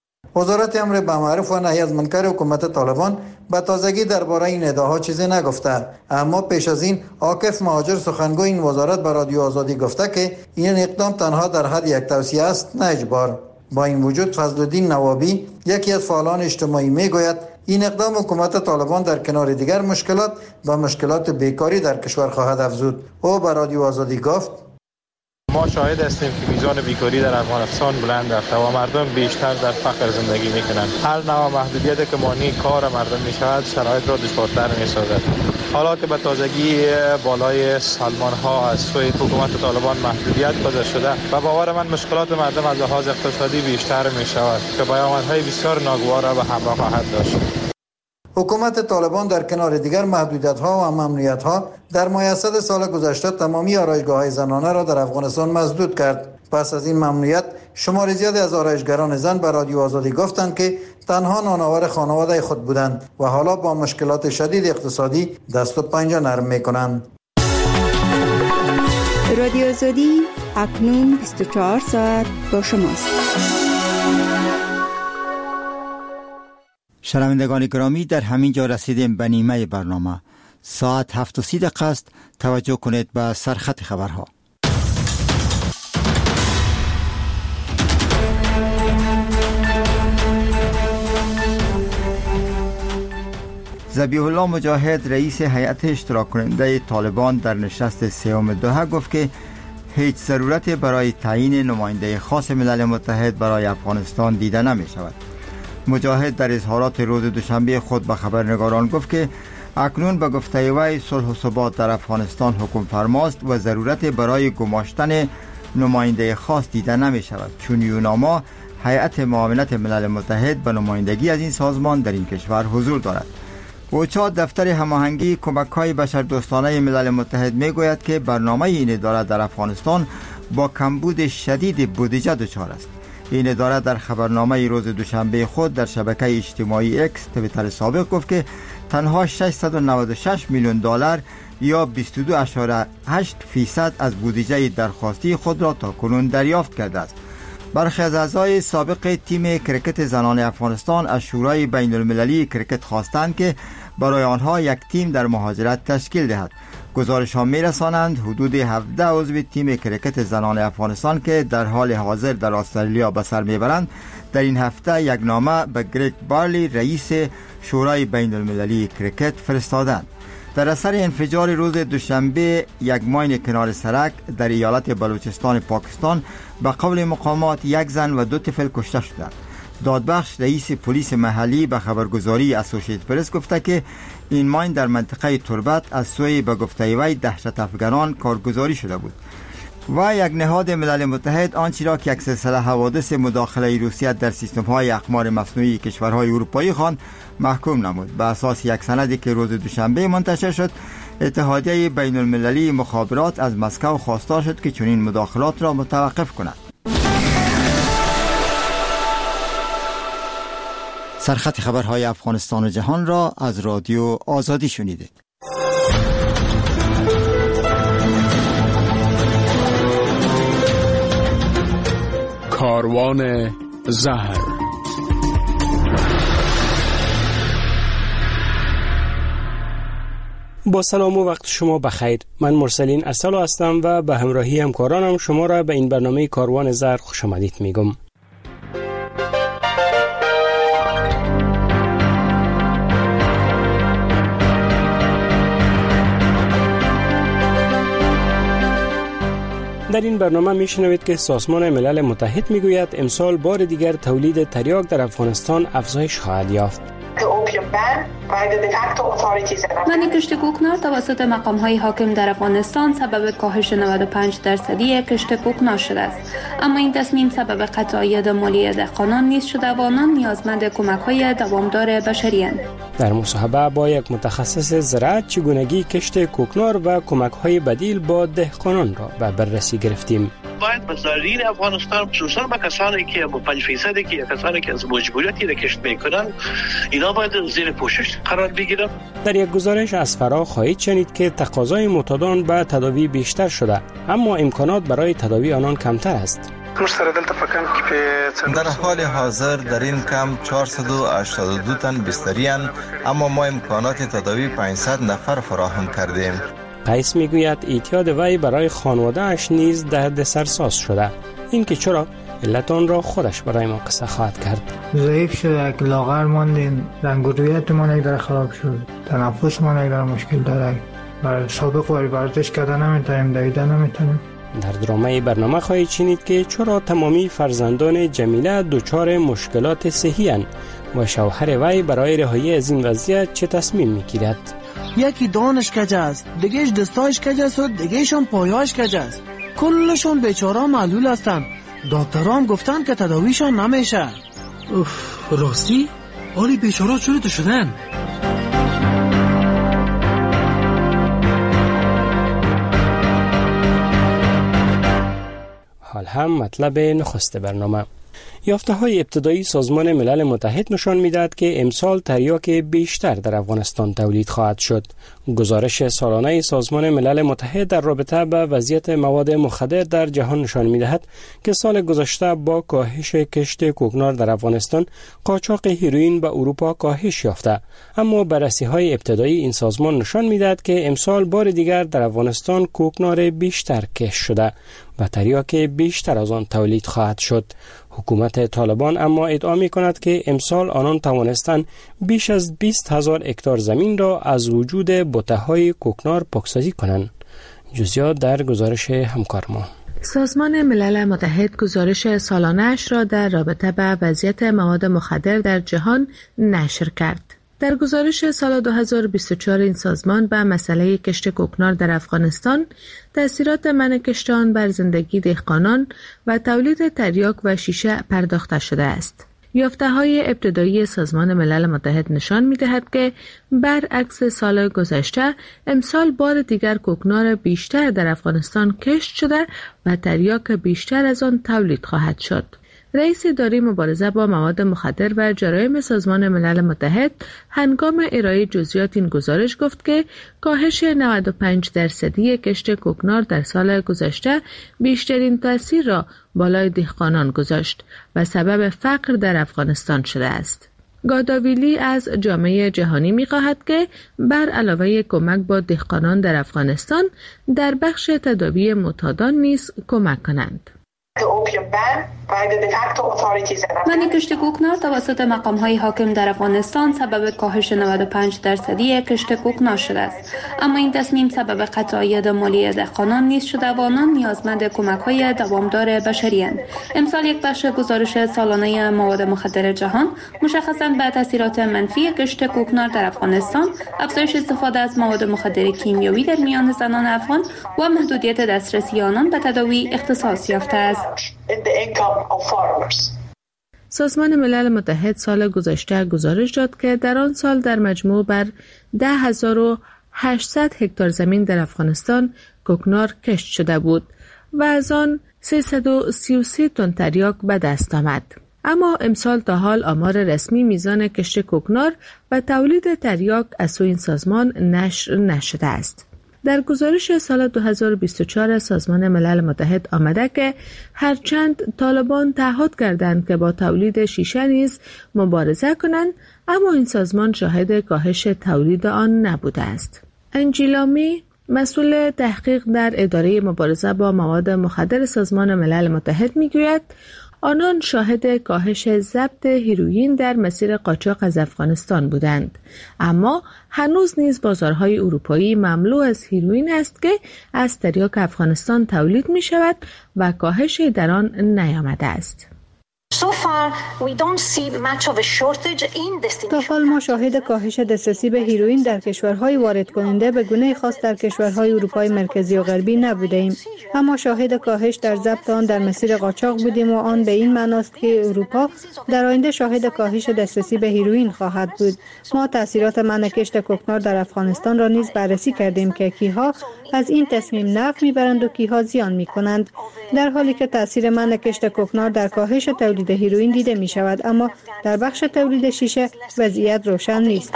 [SPEAKER 15] وزارت امر به معروف و نهی از منکر حکومت طالبان به تازگی درباره این ادعاها چیزی نگفته، اما پیش از این عاکف مهاجر سخنگوی این وزارت به رادیو آزادی گفته که این اقدام تنها در حد یک توصیه است نه اجبار. با این وجود فضلالدین نوابی یکی از فعالان اجتماعی میگوید این اقدام حکومت طالبان در کنار دیگر مشکلات و مشکلات بیکاری در کشور خواهد افزود. او به رادیو آزادی گفت:
[SPEAKER 20] ما شاهد هستیم که میزان بیکاری در افغانستان بلند است و مردم بیشتر در فقر زندگی میکنند. هر نوع محدودیت که مانع کار مردم میشود شرایط را دشوارتر میسازد. حالا که به تازگی بالای سلمان ها از سوی حکومت طالبان محدودیت گذاشته شده و باور من مشکلات مردم از لحاظ اقتصادی بیشتر میشود که پیامدهای بسیار ناگوار را به همراه خواهد داشت.
[SPEAKER 15] حکومت طالبان در کنار دیگر محدودیت‌ها و ممنوعیت‌ها در مایحصد سال گذشته تمامی آرایشگاه‌های زنانه را در افغانستان مسدود کرد. پس از این ممنوعیت شمار زیادی از آرایشگران زن به رادیو آزادی گفتند که تنها نانآور خانواده خود بودند و حالا با مشکلات شدید اقتصادی دست و پنجه نرم می‌کنند.
[SPEAKER 6] رادیو آزادی اکنون بیست و چهار ساعت با شماست.
[SPEAKER 1] شنوندگان گرامی، در همین جا رسیدیم به نیمه برنامه. ساعت هفت و سی دقیقه است. توجه کنید به سرخط خبرها. ذبیح الله مجاهد رئیس هیئت اشتراک کننده طالبان در نشست سوم دوحه گفت که هیچ ضرورت برای تعیین نماینده خاص ملل متحد برای افغانستان دیده نمی شود. مجاهد در اظهارات روز دوشنبه خود به خبرنگاران گفت که اکنون به گفته وی صلح و ثبات در افغانستان حکم فرماست و ضرورت برای گماشتن نماینده خاص دیده نمی شود، چون یوناما هیئت معاونت ملل متحد به نمایندگی از این سازمان در این کشور حضور دارد. اوچا دفتر هماهنگی کمک‌های بشردوستانه ملل متحد میگوید که برنامه این اداره در افغانستان با کمبود شدید بودجه دچار است. این اداره در خبرنامه روز دوشنبه خود در شبکه اجتماعی اکس توییتر سابق گفت که تنها ششصد و نود و شش میلیون دلار یا بیست و دو اشاره هشت فیصد از بودجه درخواستی خود را تاکنون دریافت کرده است. برخی از اعضای سابق تیم کرکت زنان افغانستان از شورای بین المللی کرکت خواستند که برای آنها یک تیم در مهاجرت تشکیل دهد. گزارش ها می رسانند حدود هفده عضو تیم کرکت زنان افغانستان که در حال حاضر در استرالیا به سر می برند در این هفته یک نامه به گریگ بارلی رئیس شورای بین المللی کرکت فرستادند. در اثر انفجار روز دوشنبه یک ماین کنار سرک در ایالت بلوچستان پاکستان به قول مقامات یک زن و دو طفل کشته شدند. دادبخش رئیس پلیس محلی به خبرگزاری اسوسییتد پرس گفته که این ماین در منطقه تربت از سوی به گفته وی دهشت افغانان کارگزاری شده بود و یک نهاد ملل متحد آنچه را که یک سلسله حوادث مداخله روسیه در سیستم های اقمار مصنوعی کشورهای اروپایی خواند محکوم نمود. به اساس یک سندی که روز دوشنبه منتشر شد، اتحادیه بین المللی مخابرات از مسکو خواستار شد که چنین مداخلات را متوقف کند. سرخط خبرهای افغانستان و جهان را از رادیو آزادی شنیدید.
[SPEAKER 5] کاروان زهر.
[SPEAKER 21] با سلام و وقت شما بخیر. من مرسلین ارسلو هستم و به همراهی همکارانم شما را به این برنامه کاروان زهر خوش آمدید میگم. در این برنامه میشنوید که سازمان ملل متحد میگوید امسال بار دیگر تولید تریاک در افغانستان افزایش خواهد یافت.
[SPEAKER 22] منع کشت کوکنار توسط مقام‌های حاکم در افغانستان سبب کاهش نود و پنج درصدی کشت کوکنار شده است، اما این تصمیم سبب قطع عاید مالی دهقانان نیز شده و آنان نیازمند کمک‌های دوامدار بشری اند.
[SPEAKER 21] در مصاحبه با یک متخصص زراعت چگونگی کشت کوکنار و کمک‌های بدیل با دهقانان را به بررسی گرفتیم.
[SPEAKER 23] باید بزارین افغانستان خصوصا با کسانی که با پنج فیصدی که کسانی که از مجبوریتی را کشت میکنن اینا باید زیر پوشش قرار بگیرن.
[SPEAKER 21] در یک گزارش از فرا خواهید شنید که تقاضای معتادان به تداوی بیشتر شده اما امکانات برای تداوی آنان کمتر است.
[SPEAKER 24] در حال حاضر در این کمپ چهارصد و هشتاد و دو تن بستری اند، اما ما امکانات تداوی پانصد نفر فراهم کردیم.
[SPEAKER 21] قیس میگوید اعتیاد وی برای خانواده اش نیز دردسر ساز شده. این که چرا؟ علت آن را خودش برای ما قصه خواهد کرد.
[SPEAKER 3] ضعیف شده، لاغر ماندیم، رنگ و رویتمان یک در خراب شد، تنفسمان یک در مشکل داره، برای سابق وری ورزش کردن نمیتونیم، دویدن نمیتونیم.
[SPEAKER 21] در درامه برنامه خواهید شنید که چرا تمامی فرزندان جمیله دچار مشکلات صحی اند و شوهر وی برای رهایی از این وضعیت چه تصمیم میگیرد.
[SPEAKER 9] یکی دانش کج است، دیگهش دستایش کج است و دیگهشون پایاش کج است. کلشون بیچاره معلول هستن. دکتران گفتن که تداویشان نمیشه.
[SPEAKER 10] اوف، راستی؟ آلی بیچاره چطور شدن؟
[SPEAKER 21] حال هم مطلب نخست برنامه. یافته های ابتدایی سازمان ملل متحد نشان می‌دهد که امسال تریاک بیشتر در افغانستان تولید خواهد شد. گزارش سالانه سازمان ملل متحد در رابطه با وضعیت مواد مخدر در جهان نشان می‌دهد که سال گذشته با کاهش کشت کوکنار در افغانستان، قاچاق هیروئین به اروپا کاهش یافته، اما بررسی‌های ابتدایی این سازمان نشان می‌دهد که امسال بار دیگر در افغانستان کوکنار بیشتر کشت شده و تریاک بیشتر از آن تولید خواهد شد. حکومت طالبان اما ادعا می کند که امسال آنان توانستند بیش از بیست هزار هکتار زمین را از وجود بوته‌های کوکنار پاکسازی کنند. جزئیات در گزارش همکار ما.
[SPEAKER 2] سازمان ملل متحد گزارش سالانه‌اش را در رابطه با وضعیت مواد مخدر در جهان نشر کرد. در گزارش سال دو هزار و بیست و چهار این سازمان به مسئله کشت کوکنار در افغانستان، تأثیرات منع کشت آن بر زندگی دهقانان و تولید تریاک و شیشه پرداخته شده است. یافته‌های ابتدایی سازمان ملل متحد نشان می‌دهد که برعکس سال گذشته، امسال بار دیگر کوکنار بیشتر در افغانستان کشت شده و تریاک بیشتر از آن تولید خواهد شد. رئیس اداره مبارزه با مواد مخدر و جرایم سازمان ملل متحد هنگام ارائه جزئیات این گزارش گفت که کاهش نود و پنج درصدی کشت کوکنار در سال گذشته بیشترین تأثیر را بالای دهقانان گذاشت و سبب فقر در افغانستان شده است. گاداویلی از جامعه جهانی می‌خواهد که بر علاوه کمک با دهقانان در افغانستان، در بخش تداوی معتادان نیز کمک کنند.
[SPEAKER 22] منع کشت کوکنار توسط مقام‌های حاکم در افغانستان سبب کاهش نود و پنج درصدی کشت کوکنار شده است، اما این تصمیم سبب قطعیت مالی دهقانان نیز شده و آنان نیازمند کمک‌های دوامدار بشری اند. امسال یک بخش گزارش سالانه مواد مخدر جهان مشخصاً به تاثیرات منفی کشت کوکنار در افغانستان، افزایش استفاده از مواد مخدر کیمیایی در میان زنان افغان و محدودیت دسترسی آنان به تداوی اختصاص یافته است.
[SPEAKER 2] سازمان ملل متحد سال گذشته گزارش داد که در آن سال در مجموع بر ده هزار و هشتصد هکتار زمین در افغانستان کوکنار کشت شده بود و از آن سیصد و سی و سه تن تریاک به دست آمد. اما امسال تا حال آمار رسمی میزان کشت کوکنار و تولید تریاک از سوی این سازمان نشر نشده است. در گزارش سال دو هزار و بیست و چهار سازمان ملل متحد آمده که هرچند طالبان تعهد کردند که با تولید شیشه نیز مبارزه کنند، اما این سازمان شاهد کاهش تولید آن نبوده است. انجیلامی، مسئول تحقیق در اداره مبارزه با مواد مخدر سازمان ملل متحد میگوید آنان شاهد کاهش ضبط هیروئین در مسیر قاچاق از افغانستان بودند، اما هنوز نیز بازارهای اروپایی مملو از هیروئین است که از تریاک افغانستان تولید می شود و کاهشی در آن نیامده است.
[SPEAKER 11] تا حال ما شاهد کاهش دسترسی به هیروئین در کشورهای وارد کننده به گونه خاص در کشورهای اروپای مرکزی و غربی نبودیم، اما شاهد کاهش در ضبط آن در مسیر قاچاق بودیم و آن به این معناست که اروپا در آینده شاهد کاهش دسترسی به هیروئین خواهد بود. ما تاثیرات منع کشت کوکنار در افغانستان را نیز بررسی کردیم که کیها از این تصمیم نفع میبرند و کیها زیان میکنند، در حالی که تاثیر منع کشت کوکنار در کاهش تولید هیروئین دیده می شود، اما در بخش تولید شیشه وضعیت روشن نیست.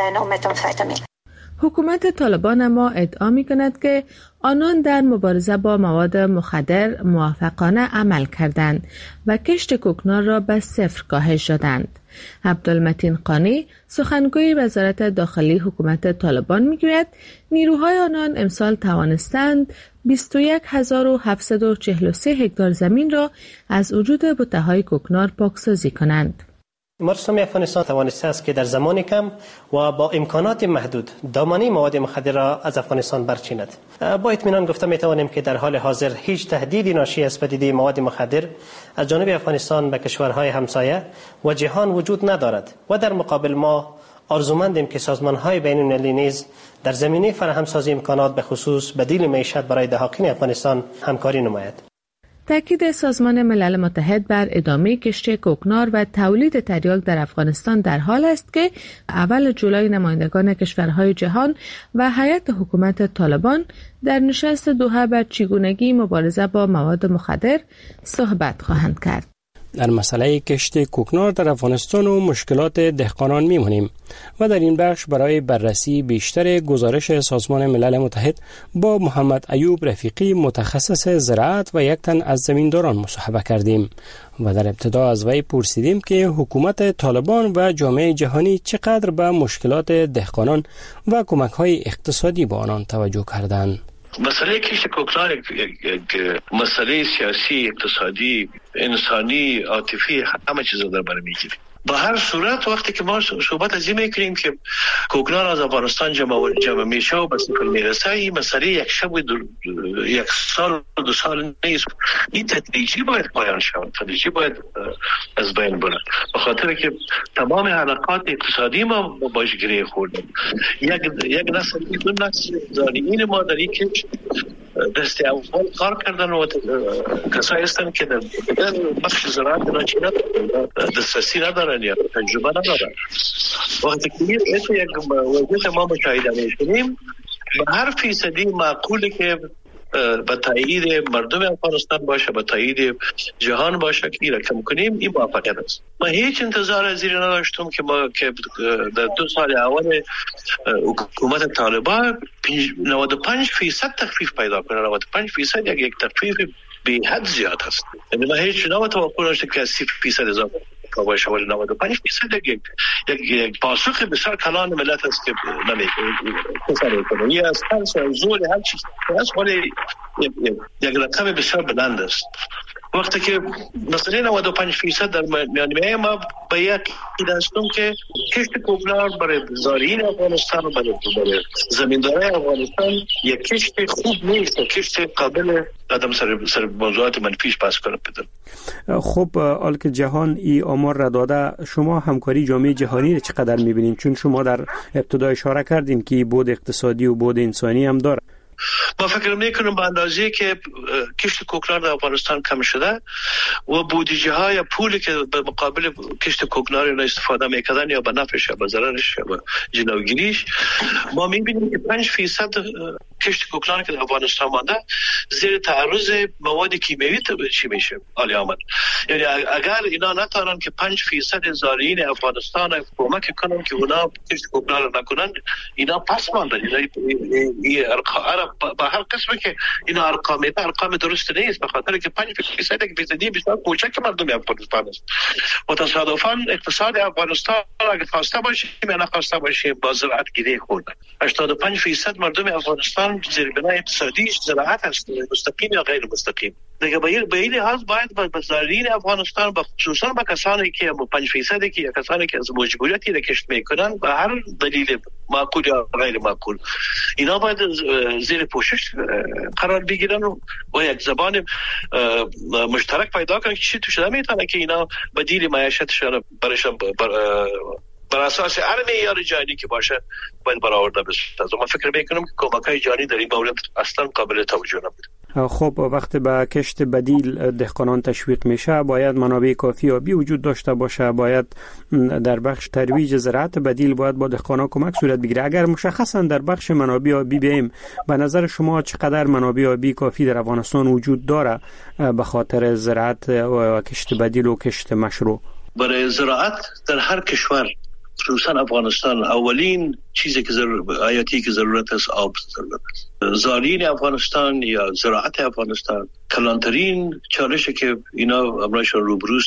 [SPEAKER 2] حکومت طالبان اما ادعا می کند که آنان در مبارزه با مواد مخدر موفقانه عمل کردند و کشت کوکنار را به صفر کاهش دادند.
[SPEAKER 4] عبدالمتین قانی سخنگوی وزارت داخلی حکومت طالبان میگوید نیروهای آنان امسال توانستند بیست و یک هزار و هفتصد و چهل و سه هکتار زمین را از وجود بته‌های کوکنار پاکسازی کنند.
[SPEAKER 7] مرسوم افغانستان توانسته است که در زمان کم و با امکانات محدود دامنه مواد مخدر را از افغانستان برچیند. با اطمینان گفته می توانیم که در حال حاضر هیچ تهدیدی ناشی از پدیده مواد مخدر از جانب افغانستان به کشورهای همسایه و جهان وجود ندارد و در مقابل ما آرزومندیم که سازمان‌های بین‌المللی نیز در زمینه فراهم‌سازی امکانات به خصوص بدیل معیشت برای دهاقین افغانستان همکاری نماید.
[SPEAKER 4] تاکید سازمان ملل متحد بر ادامه کشت کوکنار و تولید تریاک در افغانستان در حال است که اول جولای نمایندگان کشورهای جهان و هیئت حکومت طالبان در نشست دوحه بر چگونگی مبارزه با مواد مخدر صحبت خواهند کرد.
[SPEAKER 21] در مسئله کشت کوکنار در افغانستان و مشکلات دهقانان میمونیم و در این بخش برای بررسی بیشتر گزارش سازمان ملل متحد با محمد ایوب رفیقی متخصص زراعت و یک تن از زمینداران مصاحبه کردیم و در ابتدا از وی پرسیدیم که حکومت طالبان و جامعه جهانی چقدر به مشکلات دهقانان و کمک‌های اقتصادی با آنان توجه کردند.
[SPEAKER 23] مسئله کشت کوکنار یک مسئله سیاسی، اقتصادی، انسانی، عاطفی همه چیز در بر میگیره. با هر صورت وقتی که ما صحبت از این میکنیم که کوکنار از افغانستان جمع جمع میشه و به صفر میرسه، این مسئله یک شب و یک سال و دو سال نیست. این تدریجی باید پایان شود، تدریجی باید از بین بره، به خاطر که تمام حلقات اقتصادی ما باش گره خوردیم. یک یک نسل دو نسل زانیین ما در این کش دست اول کار کردن و کسایی هستن که در بخش زراعت ناچینا دسترسی ندارن یا تجربه ندارن. وقتی که یک وضعیت ما مشاهده می‌کنیم، به هر فیصدی معقوله که به تایید مردم افغانستان باشه، به تایید جهان باشه که این را کم کنیم، این موفقیت است. ما هیچ انتظار از این نداشتم که ما که در دو سال اول حکومت طالبان نود و پنج فیصد تخفیف پیدا کنه. نود و پنج فیصد یک یک تخفیف به حد زیاد است. یعنی ما هیچ نوع توقع نداشتیم که سی فیصد اضافه باشه، ولی نود و پنج فیصد یک یک پاسخ بسیار کلان ملت است که نمی‌کنه. یه از هر زور هر چیز است، ولی یک رقم بسیار بلند است. وقتی که مثلا نود و پنج فیصد در میانه ما به یک دستم که کشت کوکنار برای زارعین افغانستان و برای زمیندارای افغانستان یک کشت خوب نیست، کشت قابل قدم سر سر موضوعات منفیش بحث کنه بدن.
[SPEAKER 21] خب حال که جهان ای آمار را داده، شما همکاری جامعه جهانی را چقدر می‌بینید؟ چون شما در ابتدا اشاره کردین که بود اقتصادی و بود انسانی هم داره.
[SPEAKER 23] ما فکر میکنم به اندازه که کشت کوکنار در افغانستان کم شده و بودجه های پولی که به مقابل کشت کوکنار را استفاده میکردن یا به نفعش یا به ضررش یا به جلوگیریش، ما میبینیم که پنج فیصد کشت کوکنار که در افغانستان مانده زیر تعرض مواد کیمیایی چی میشه عالی آمد. یعنی اگر اینا نتونن که پنج فیصد زارعین افغانستان کمک کنن که اونا کشت کوکنار را نکنن، اینا پس ماندن. این ارقام با هر قسمه که این ارقام ارقام درست نیست، به خاطر که پنج فیصد یک فیصدی بسیار کوچک مردم افغانستان است و تصادفاً اقتصاد افغانستان اگه خواسته باشیم یا نخواسته باشیم با زراعت گره خورده. هشتاد و پنج فیصد مردم افغانستان زیربنای اقتصادیش زراعت است، مستقیم یا غیر مستقیم. دیگه به این لحاظ باید به زارعین افغانستان و خصوصا به کسانی که پنج فیصدی که کسانی که از مجبوریتی را کشت میکنن به هر دلیل معقول یا غیر معقول، اینا باید زیر پوشش قرار بگیرن و یک زبان مشترک پیدا کنن که چی تو شده میتونه که اینا بدیل معیشتشان برایشان بر, بر اساس هر معیار جهانی که باشه باید برآورده بشه. من فکر میکنم که کمک‌های جهانی در این مورد اصلا قابل توجه نبوده.
[SPEAKER 21] خب وقتی به کشت بدیل دهقانان تشویق میشه، باید منابع کافی آبی وجود داشته باشه، باید در بخش ترویج زراعت بدیل باید با دهقانان کمک صورت بگیره. اگر مشخصا در بخش منابع آبی بیم، به نظر شما چقدر منابع آبی کافی در افغانستان وجود داره به خاطر زراعت و کشت بدیل و کشت مشروع؟
[SPEAKER 23] برای زراعت در هر کشور خصوصا افغانستان اولین چیزی که ضرورت حیاتی که ضرورت است آب ضرورت است. زارعین افغانستان یا زراعت افغانستان کلانترین چالشی که اینا امروزشون روبرو هستند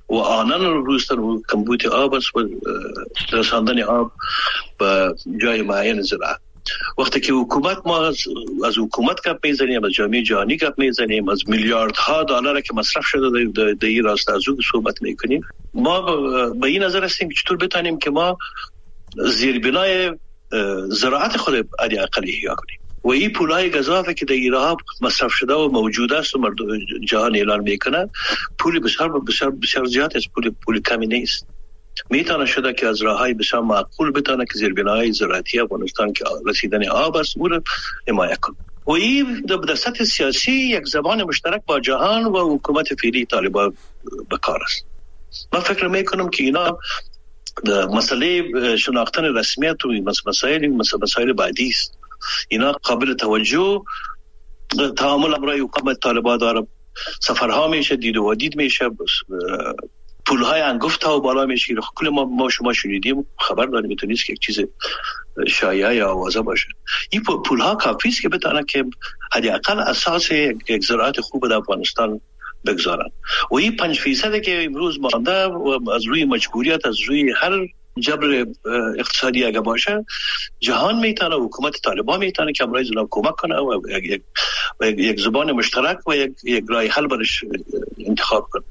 [SPEAKER 23] و آنان روستن و کمبود آب است و رساندن آب به جای معین زراعت. وقتی که حکومت ما از, از حکومت گپ میزنیم، از جامعه جهانی گپ میزنیم، از میلیاردها دلار که مصرف شده در در این راستا از او صحبت میکنیم، ما به این نظر هستیم که چطور بتانیم که ما زیربنای زراعت خود عادی اقل احیا کنیم و این پولای گزافه که در ایران مصرف شده و موجود است و مردم جهان اعلان میکنن پول بسیار بسیار بسیار زیاد است، پول پول کمی نیست. میتونه شده که از راههای بسیار معقول بتونه که زیربناهای زراعتی افغانستان که رسیدن آب است او را حمایت کنه و این در سطح سیاسی یک زبان مشترک با جهان و حکومت فعلی طالبان به کار است. من فکر میکنم که اینا مسئله شناختن رسمیت و مسائل مسائل بعدی است. اینا قابل توجه تعامل امرای حکومت طالبان داره، سفرها میشه، دید و دید میشه، پولهای انگفت ها و بالا میشه. کل ما ما شما شنیدیم خبر داریم، میتونه نیست که یک چیز شایعه یا آوازه باشه. این پولها کافی است که بتونه که حداقل اساس یک زراعت خوب در افغانستان بگذارن و این پنج فیصد که امروز مانده و از روی مجبوریت، از روی هر جبر اقتصادی اگه باشه، جهان میتونه، حکومت طالبان میتونه که امروز اونها کمک کنه و یک, یک, یک زبان مشترک و یک, یک راه حل برش انتخاب کنه.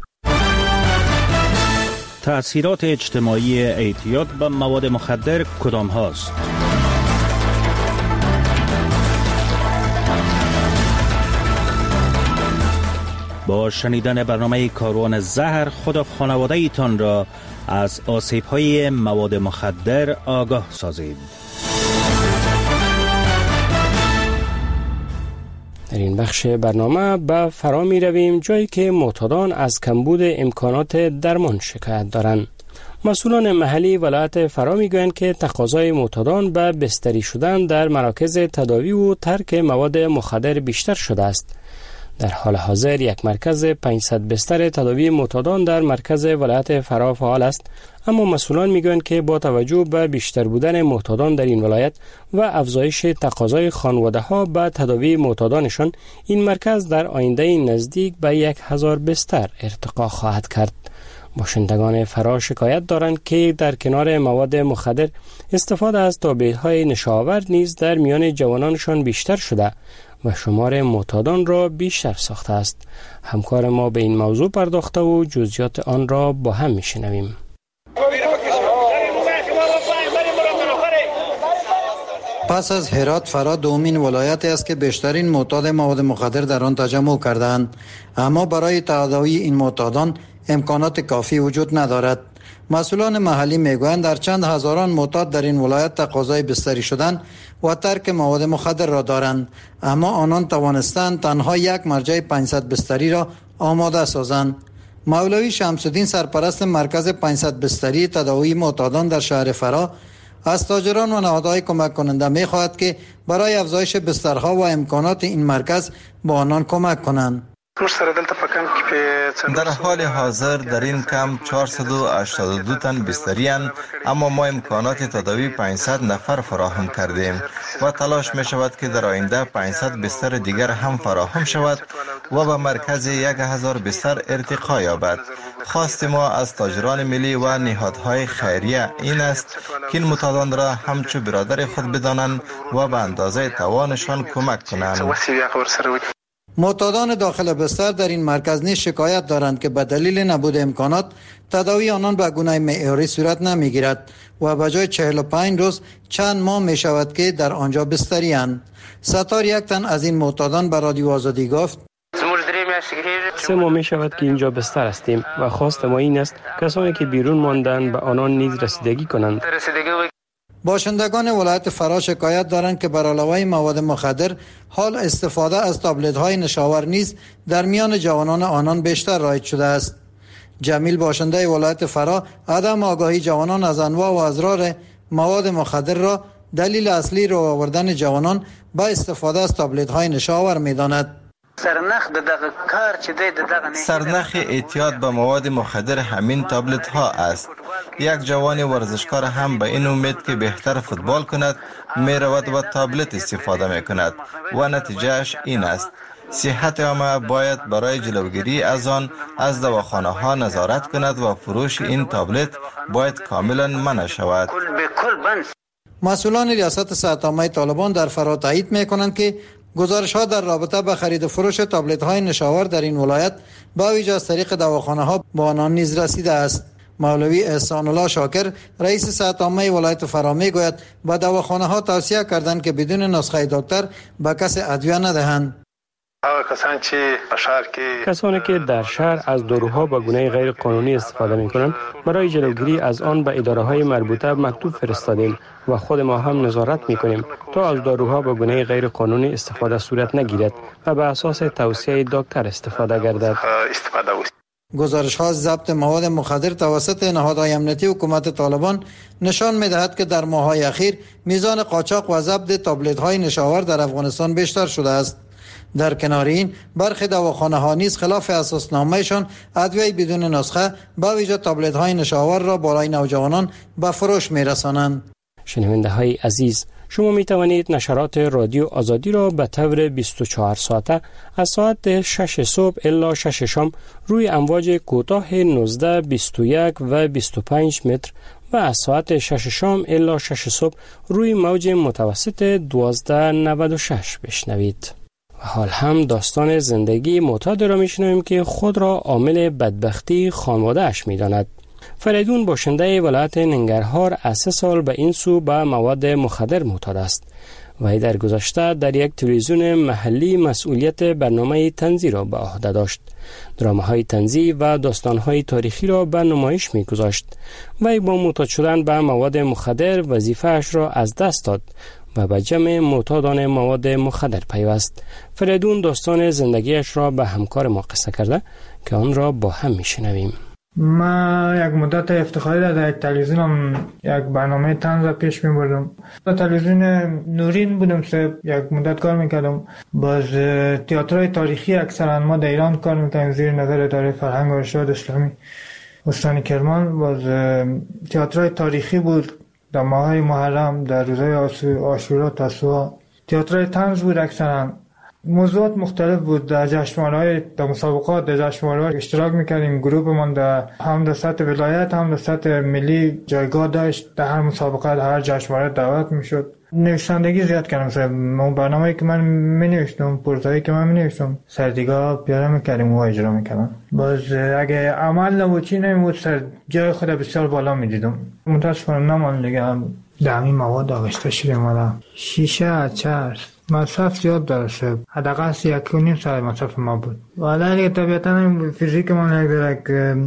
[SPEAKER 8] تأثیرات اجتماعی اعتیاد به مواد مخدر کدام هاست؟ با شنیدن برنامه کاروان زهر خود و خانواده ایتان را از آسیب‌های مواد مخدر آگاه سازید.
[SPEAKER 21] در این بخش برنامه به فرا می رویم جایی که معتادان از کمبود امکانات درمان شکایت دارند. مسئولان محلی ولایت فرا می گویند که تقاضای معتادان به بستری شدن در مراکز تداوی و ترک مواد مخدر بیشتر شده است. در حال حاضر یک مرکز پانصد بستر تداوی معتادان در مرکز ولایت فرا فعال است، اما مسئولان میگویند که با توجه به بیشتر بودن معتادان در این ولایت و افزایش تقاضای خانواده‌ها به تداوی معتادانشان، این مرکز در آینده نزدیک به یک هزار بستر ارتقا خواهد کرد. باشندگان فرا شکایت دارند که در کنار مواد مخدر استفاده از تابعیت‌های نشاور نیز در میان جوانانشان بیشتر شده و شمار معتادان را بیشتر ساخته است. همکار ما به این موضوع پرداخته و جزئیات آن را با هم میشنویم.
[SPEAKER 15] پس از هرات، فرا دومین ولایتی است که بیشترین معتاد مواد مخدر در آن تجمع کردند، اما برای تداوی این معتادان امکانات کافی وجود ندارد. مسئولان محلی میگویند در چند هزاران معتاد در این ولایت تقاضای بستری شدن و ترک مواد مخدر را دارند، اما آنان توانستند تنها یک مرجع پانصد بستری را آماده سازند. مولوی شمس الدین، سرپرست مرکز پانصد بستری تداوی معتادان در شهر فرا، از تاجران و نهادهای کمک کننده می‌خواهد که برای افزایش بسترها و امکانات این مرکز با آنان کمک کنند.
[SPEAKER 24] در حال حاضر در این کمپ چهارصد و هشتاد و دو تن بستری اند، اما ما امکانات تداوی پانصد نفر فراهم کردیم و تلاش می شود که در آینده پانصد بستر دیگر هم فراهم شود و به مرکز یک هزار بستر ارتقا یابد. خواست ما از تاجران ملی و نهادهای خیریه این است که این معتادان را همچو برادر خود بدانند و به اندازه توانشان کمک کنند.
[SPEAKER 15] معتادان داخل بستر در این مرکز نیز شکایت دارند که به دلیل نبود امکانات تداوی آنان به گونه معیاری صورت نمیگیرد و به جای چهل و پنج روز چند ماه می شود که در آنجا بستری اند. ستار، یک تن از این معتادان به رادیو آزادی گفت:
[SPEAKER 21] سه ماه می شود که اینجا بستر هستیم و خواست ما این است کسانی که بیرون ماندند به آنان نیز رسیدگی کنند.
[SPEAKER 15] باشندگان ولایت فرا شکایت دارند که بر علاوه مواد مخدر حال استفاده از تابلت‌های نشاور نیز در میان جوانان آنان بیشتر رایج شده است. جمیل، باشنده ولایت فرا، عدم آگاهی جوانان از انواع و اضرار مواد مخدر را دلیل اصلی رو آوردن جوانان به استفاده از تابلت‌های نشاور می‌داند.
[SPEAKER 24] سرنخ دغه کار چې د دغه سرنخ اعتیاد به مواد مخدر همین تابلت ها است. یک جوان ورزشکار هم به این امید که بهتر فوتبال کند می رود و تابلت استفاده می کند و نتیجهش این است. صحت عامه باید برای جلوگیری از آن از دواخانه ها نظارت کند و فروش این تابلت باید کاملا منع شود.
[SPEAKER 12] مسئولان ریاست صحت عامه طالبان در فرا تایید می‌کنند که گزارش ها در رابطه با خرید و فروش تابلت های نشاور در این ولایت با ویژه از طریق دواخانه ها به آنان نیز رسیده است. مولوی احسان الله شاکر رئیس صحت عامه ولایت فرا میگوید با دواخانه ها توصیه کردند که بدون نسخه دکتر به کسی ادویه ندهند.
[SPEAKER 21] کسانی که در شهر از داروها با گونه غیر قانونی استفاده می کنند برای جلوگیری از آن به اداره های مربوطه مکتوب فرستادیم و خود ما هم نظارت می کنیم تا از داروها با گونه غیر قانونی استفاده صورت نگیرد و به اساس توصیه دکتر استفاده گردد.
[SPEAKER 12] گزارش ها ضبط مواد مخدر توسط نهادهای امنیتی حکومت طالبان نشان می دهد که در ماه‌های اخیر میزان قاچاق و ضبط تابلت های نشاور در افغانستان بیشتر شده است. در کنار این برخی دواخانه ها نیز خلاف اساسنامه‌شان ادویه بدون نسخه با ویژه تابلت های نشاور را بالای نوجوانان به فروش می رسانند.
[SPEAKER 21] شنونده های عزیز، شما می توانید نشرات رادیو آزادی را به طور بیست و چهار ساعته از ساعت شش صبح الی شش شام روی امواج کوتاه نوزده، بیست و یک و بیست و پنج متر و از ساعت شش شام الی شش صبح روی موج متوسط دوازده نود و شش بشنوید. و حال هم داستان زندگی معتاد را میشنویم که خود را عامل بدبختی خانواده اش میداند. فریدون باشنده ولایت ننگرهار از سه سال به این سو به مواد مخدر معتاد است. وی در گذشته در یک تلویزیون محلی مسئولیت برنامه طنزی را به عهده داشت. درامه‌های طنزی و داستان‌های تاریخی را به نمایش می‌گذاشت. وی با معتاد شدن به مواد مخدر وظیفه‌اش را از دست داد و به جمع معتادان مواد مخدر پیوست. فریدون داستان زندگیش را به همکار ما قصه کرده که آن را با هم میشنویم.
[SPEAKER 3] ما یک مدت افتخاری در یک تلویزیون یک برنامه طنز پیش میبردم. در تلویزیون نورین بودم، سه یک مدت کار میکردم. باز تئاترهای تاریخی اکثرا ما در ایران کار میکردیم زیر نظر اداره فرهنگ و ارشاد اسلامی استان کرمان. باز تئاترهای تاریخی بود در ماهای محرم، در روزهای عاشورا، تاسوعا. تئاتر طنز بود اکثرا. موضوعات مختلف بود. در جشنواره‌های در مسابقات در جشنواره‌ها اشتراک می‌کردیم. گروهمان در هم در سطح ولایت هم در سطح ملی جایگاه داشت. در هر مسابقه در هر جشنواره دعوت می‌شد. نویسندگی زیاد کردم. اون برنامه‌ای که من می‌نوشتم، پروزایی که من می‌نوشتم، سردیگاه پیاده می‌کردیم و اجرا می‌کردم. باز اگه عمل نبود چی نمی‌بود، سر جای خود بسیار بالا می‌دیدم. متأسفانه نمان دیگه در همین مواد آغشته شدیم. حالا شیشه، چرس، مصرف زیاد داشت. حداقل یک و نیم سال مصرف ما بود. ولی طبیعتاً فیزیک ما یک درک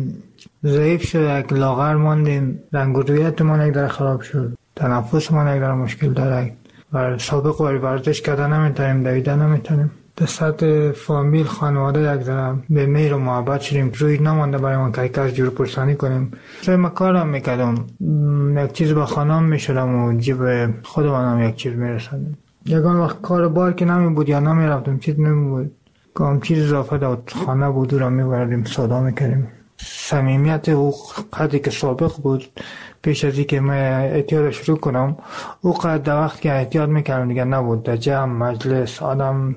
[SPEAKER 3] ضعیف شد، یک لاغر ماندیم، رنگ و رویت ما یک در خراب شد، تنفس ما یک در مشکل دارد و سابق ولی ورزش کردن نمیتونیم، دویدن نمیتونیم. در سطح فامیل خانواده یک در به مهر و محبت شدیم. روی نمانده برای ما که کس جور پرسانی کنیم. سه ما کارم میکردم، یک چیز به خانم میشدم و جیب خودمانم یک چیز میرسندم. یکان وقت کار بار که نمی بود یا نمی رفتم، چیز نمی بود، کام چیز اضافه داد خانه بود را می بردیم صدا می کردیم. صمیمیت او قدری که سابق بود پیش از اینکه من احتیاط شروع کنم، او قدر در وقت که احتیاط می کردم دیگه نبود. در جمع مجلس آدم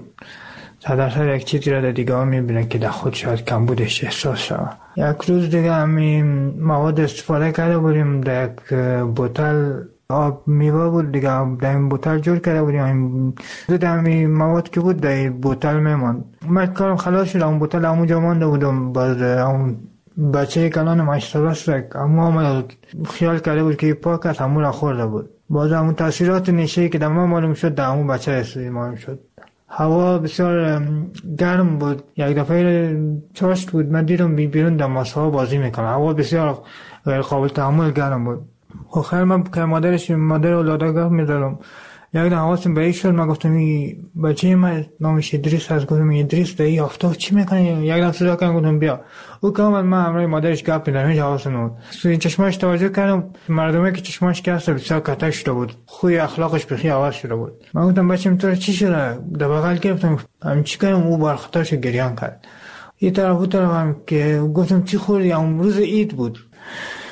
[SPEAKER 3] صدر یک چیزی را در دیگه ها می بینه که در خود شاید کم بودش احساس شد. یک روز دیگه همین مواد استفاده کرده بودیم، در یک بوتل آب میوه بود دیگه، در این بوتل جور کرده بودیم. این در این مواد که بود در این بوتل میماند. من کارم خلاص شد، اون بوتل همونجا مانده بودم. باز اون بچه کلان مشترس رک اما ما خیال کرده بود که پاک است، همون را خورده بود. باز همون تاثیرات نشهی که در ما معلوم شد در همون بچه استفاده معلوم شد. هوا بسیار گرم بود. یک دفعه چاشت بود، من دیدم بیرون در ماسه ها بازی میکنم. هوا بسیار غیر قابل تحمل گرم بود. آخر من که مادرش مادر اولادگاه میدارم، یک دم حواسم به این شد. من گفتم این بچه من نامش ادریس هست. گفتم ادریس در این آفتاب چی میکنه؟ یک دم صدا کردم، گفتم بیا. او که آمد من همراه مادرش گپ میزنم، هیچ حواسم نبود. توی چشماش توجه کردم، مردمی که چشماش کسته بسیار کتک شده بود، خوی اخلاقش بخی عوض شده بود. من گفتم بچه تو چی شده؟ در بغل گرفتم، همین چی کردم؟ او برخطارش گریان کرد. این طرف بود طرف هم که گفتم چی خوردی؟ اون روز عید بود.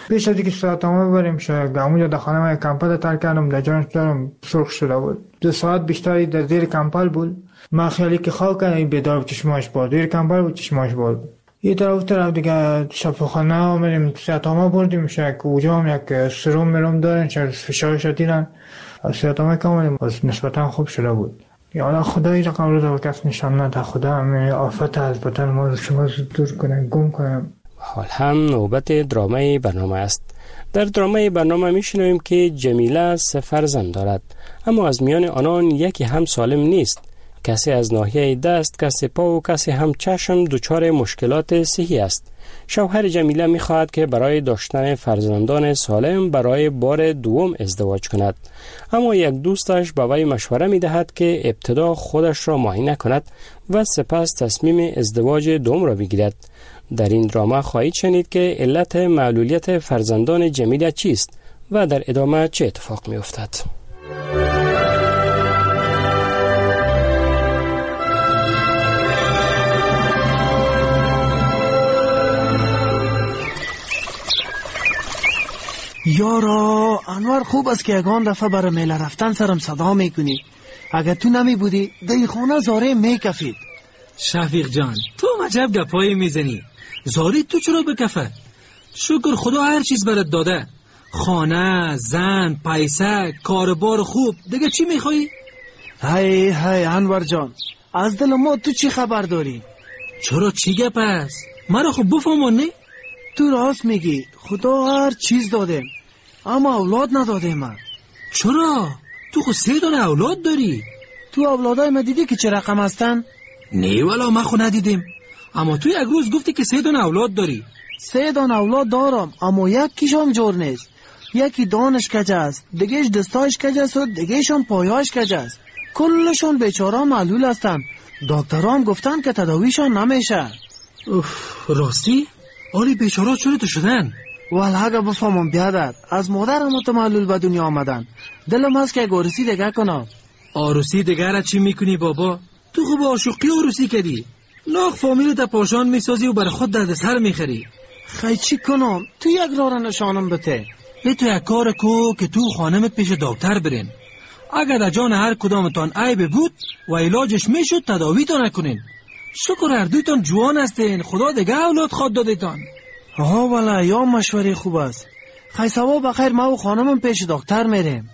[SPEAKER 3] پیش از اینکه ساعتامه بریم شاید اونجا در خانه من کمپل تر کردم، در جانش دارم سرخ شده بود. دو ساعت بیشتری در زیر کمپل بود. من خیلی که خواب کردم این بیدار بود، چشماش باز زیر کمپل بود، چشماش باز بود. یه طرف طرف دیگه شفاخانه آمدیم، ساعتامه بردیم شاید که اونجا هم یک سرم مرم دارن، شاید فشارش دیدن. از ساعتامه که آمدیم از نسبتا خوب شده بود. یا الله خدایی رقم رو در کس نشان نده، خدا همه آفت از بدن ما شما دور کنه، گم کنم.
[SPEAKER 21] حال هم نوبت درامه برنامه است. در درامه برنامه میشنویم که جمیله سه فرزند دارد، اما از میان آنان یکی هم سالم نیست. کسی از ناحیه دست، کسی پا و کسی هم چشم دچار مشکلات صحی است. شوهر جمیله میخواهد که برای داشتن فرزندان سالم برای بار دوم ازدواج کند، اما یک دوستش به وی مشوره میدهد که ابتدا خودش را معاینه کند و سپس تصمیم ازدواج دوم را بگیرد. در این دراما خواهید شنید که علت معلولیت فرزندان جمیله چیست و در ادامه چه اتفاق می افتد.
[SPEAKER 9] یارا انور خوب است که یگان دفعه برای میله رفتن سرم صدا میکنی. اگر تو نمی بودی دی خانه زاره میکفید.
[SPEAKER 10] شفیق جان تو مجب گپایی میزنی. زاری تو چرا بکفه؟ شکر خدا هر چیز برات داده. خانه، زن، پیسه، کاربار خوب. دیگه چی میخوایی؟
[SPEAKER 9] هی هی انور جان از دل ما تو چی خبر داری؟
[SPEAKER 10] چرا چی گپ است؟ مرا خب بفهمون نه؟
[SPEAKER 9] تو راست میگی، خدا هر چیز داده اما اولاد نداده من.
[SPEAKER 10] چرا؟ تو خود سه دانه اولاد داری؟
[SPEAKER 9] تو اولادای ما دیدی که چه رقم هستن؟
[SPEAKER 10] نه والا من خود ندیدم، اما تو یک روز گفتی که سه دانه اولاد داری.
[SPEAKER 9] سه دانه اولاد دارم اما یکیشم جور نیست. یکی دانش کج است، دیگهش دستایش کج است و دیگهشم پایاش کج است. کلشون بیچاره معلول هستن. دکترام گفتن که تداویشان نمیشه.
[SPEAKER 10] اوف راستی؟ آلی بیچاره چرا تو شدن؟
[SPEAKER 9] والا اگه بفهمم بیادر از مادرم متمعلول به دنیا آمدن. دلم هست که یک عروسی دیگه کنم.
[SPEAKER 10] عروسی دیگه را چی میکنی بابا؟ تو خوب عاشقی عروسی کردی، لاغ فامیل تا پاشان میسازی و بر خود درد سر میخری.
[SPEAKER 9] خیلی چی کنم؟ تو یک راه نشانم بده.
[SPEAKER 10] ای تو یک کار کو که تو خانمت پیش دکتر برین. اگر در جان هر کدامتان عیب بود و علاجش میشد تداوی تا نکنین. شکر هر دویتان جوان هستین، خدا دیگه اولاد خود دادیتان.
[SPEAKER 9] آها والا یا مشوره خوب است. خیلی سوا بخیر ما و خانمم پیش دکتر میریم.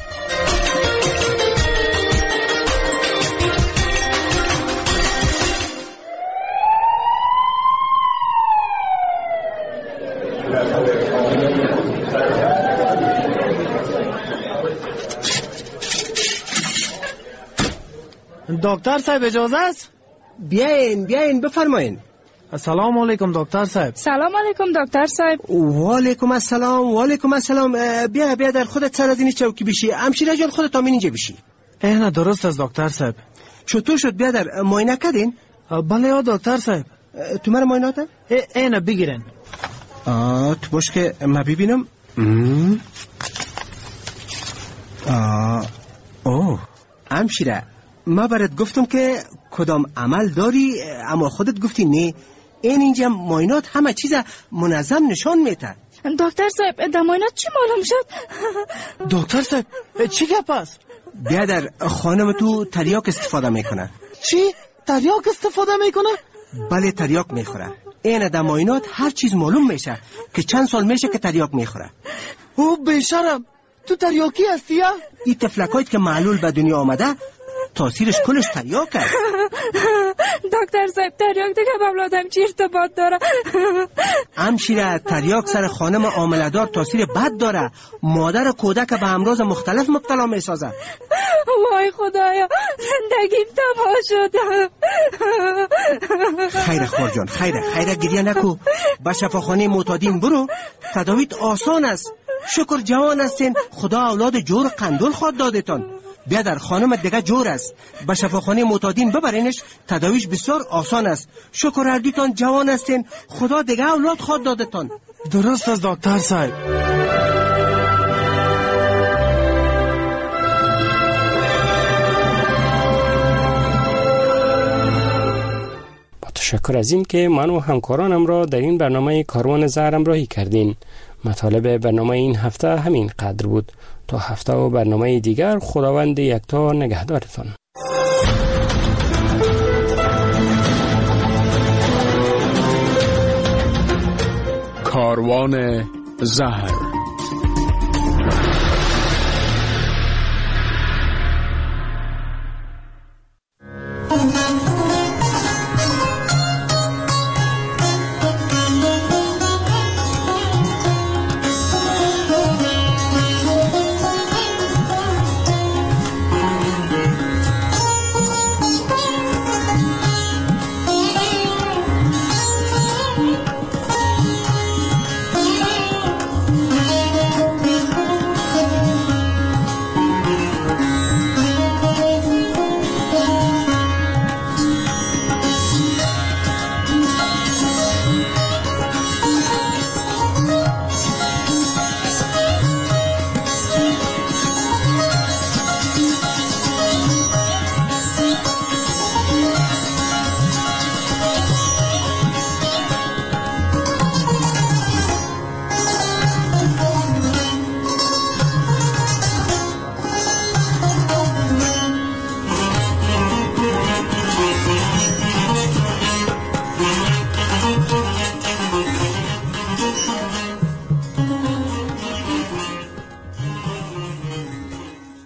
[SPEAKER 9] دکتر صاحب اجازه است؟
[SPEAKER 13] بیاین بیاین بفرمایین.
[SPEAKER 9] السلام علیکم دکتر صاحب.
[SPEAKER 14] سلام علیکم دکتر صاحب.
[SPEAKER 13] و علیکم السلام و علیکم السلام. بیا بیا در خودت سر از این چوکی بشی. همشیره جان خودت همین اینجا بشی.
[SPEAKER 9] اینه درست است دکتر صاحب.
[SPEAKER 13] چطور شد بیا در معاینه کردین؟
[SPEAKER 9] بله یا دکتر صاحب.
[SPEAKER 13] تو مرا معاینه کردن؟
[SPEAKER 9] اینه بگیرن.
[SPEAKER 13] آه تو باش که ما ببینم. آه اوه همشیره ما برات گفتم که کدام عمل داری اما خودت گفتی نه. این اینجا معاینات همه چیز منظم نشان میده.
[SPEAKER 14] دکتر صاحب در معاینات چی معلوم شد؟
[SPEAKER 9] دکتر صاحب چی گپ است؟
[SPEAKER 13] بیادر خانم تو تریاک استفاده میکنه.
[SPEAKER 9] چی؟ تریاک استفاده میکنه؟
[SPEAKER 13] بله تریاک میخوره. این در معاینات هر چیز معلوم میشه که چند سال میشه که تریاک میخوره.
[SPEAKER 9] او بیشرم تو تریاکی هستی یا؟
[SPEAKER 13] این تفلکایت که معلول به دنیا آمده تاثیرش کلش تریاک است.
[SPEAKER 14] دکتر صاحب تریاک دیگه با اولادم چی ارتباط داره؟
[SPEAKER 13] همشیره تریاک سر خانم حامله‌دار تاثیر بد داره. مادر کودک به امراض مختلف مبتلا میسازه.
[SPEAKER 14] وای خدایا زندگیم تباه شد.
[SPEAKER 13] خیره خور جان خیره خیره گریه نکو. به شفاخانه معتادین برو، تداویت آسان است. شکر جوان هستین، خدا اولاد جور قندول خود دادتان. بیا در خانم دیگه جور است، به شفاخانه معتادین ببرینش، تداویش بسیار آسان است. شکر هر دویتان جوان هستین، خدا دیگه اولاد خود دادتان.
[SPEAKER 9] درست است دکتر صاحب.
[SPEAKER 21] با تشکر از این که من و همکارانم را در این برنامه کاروان زهر همراهی کردین. مطالب برنامه این هفته همین قدر بود. تا هفته و برنامه دیگر خداوند یکتا نگهدارتان.
[SPEAKER 5] کاروان زهر.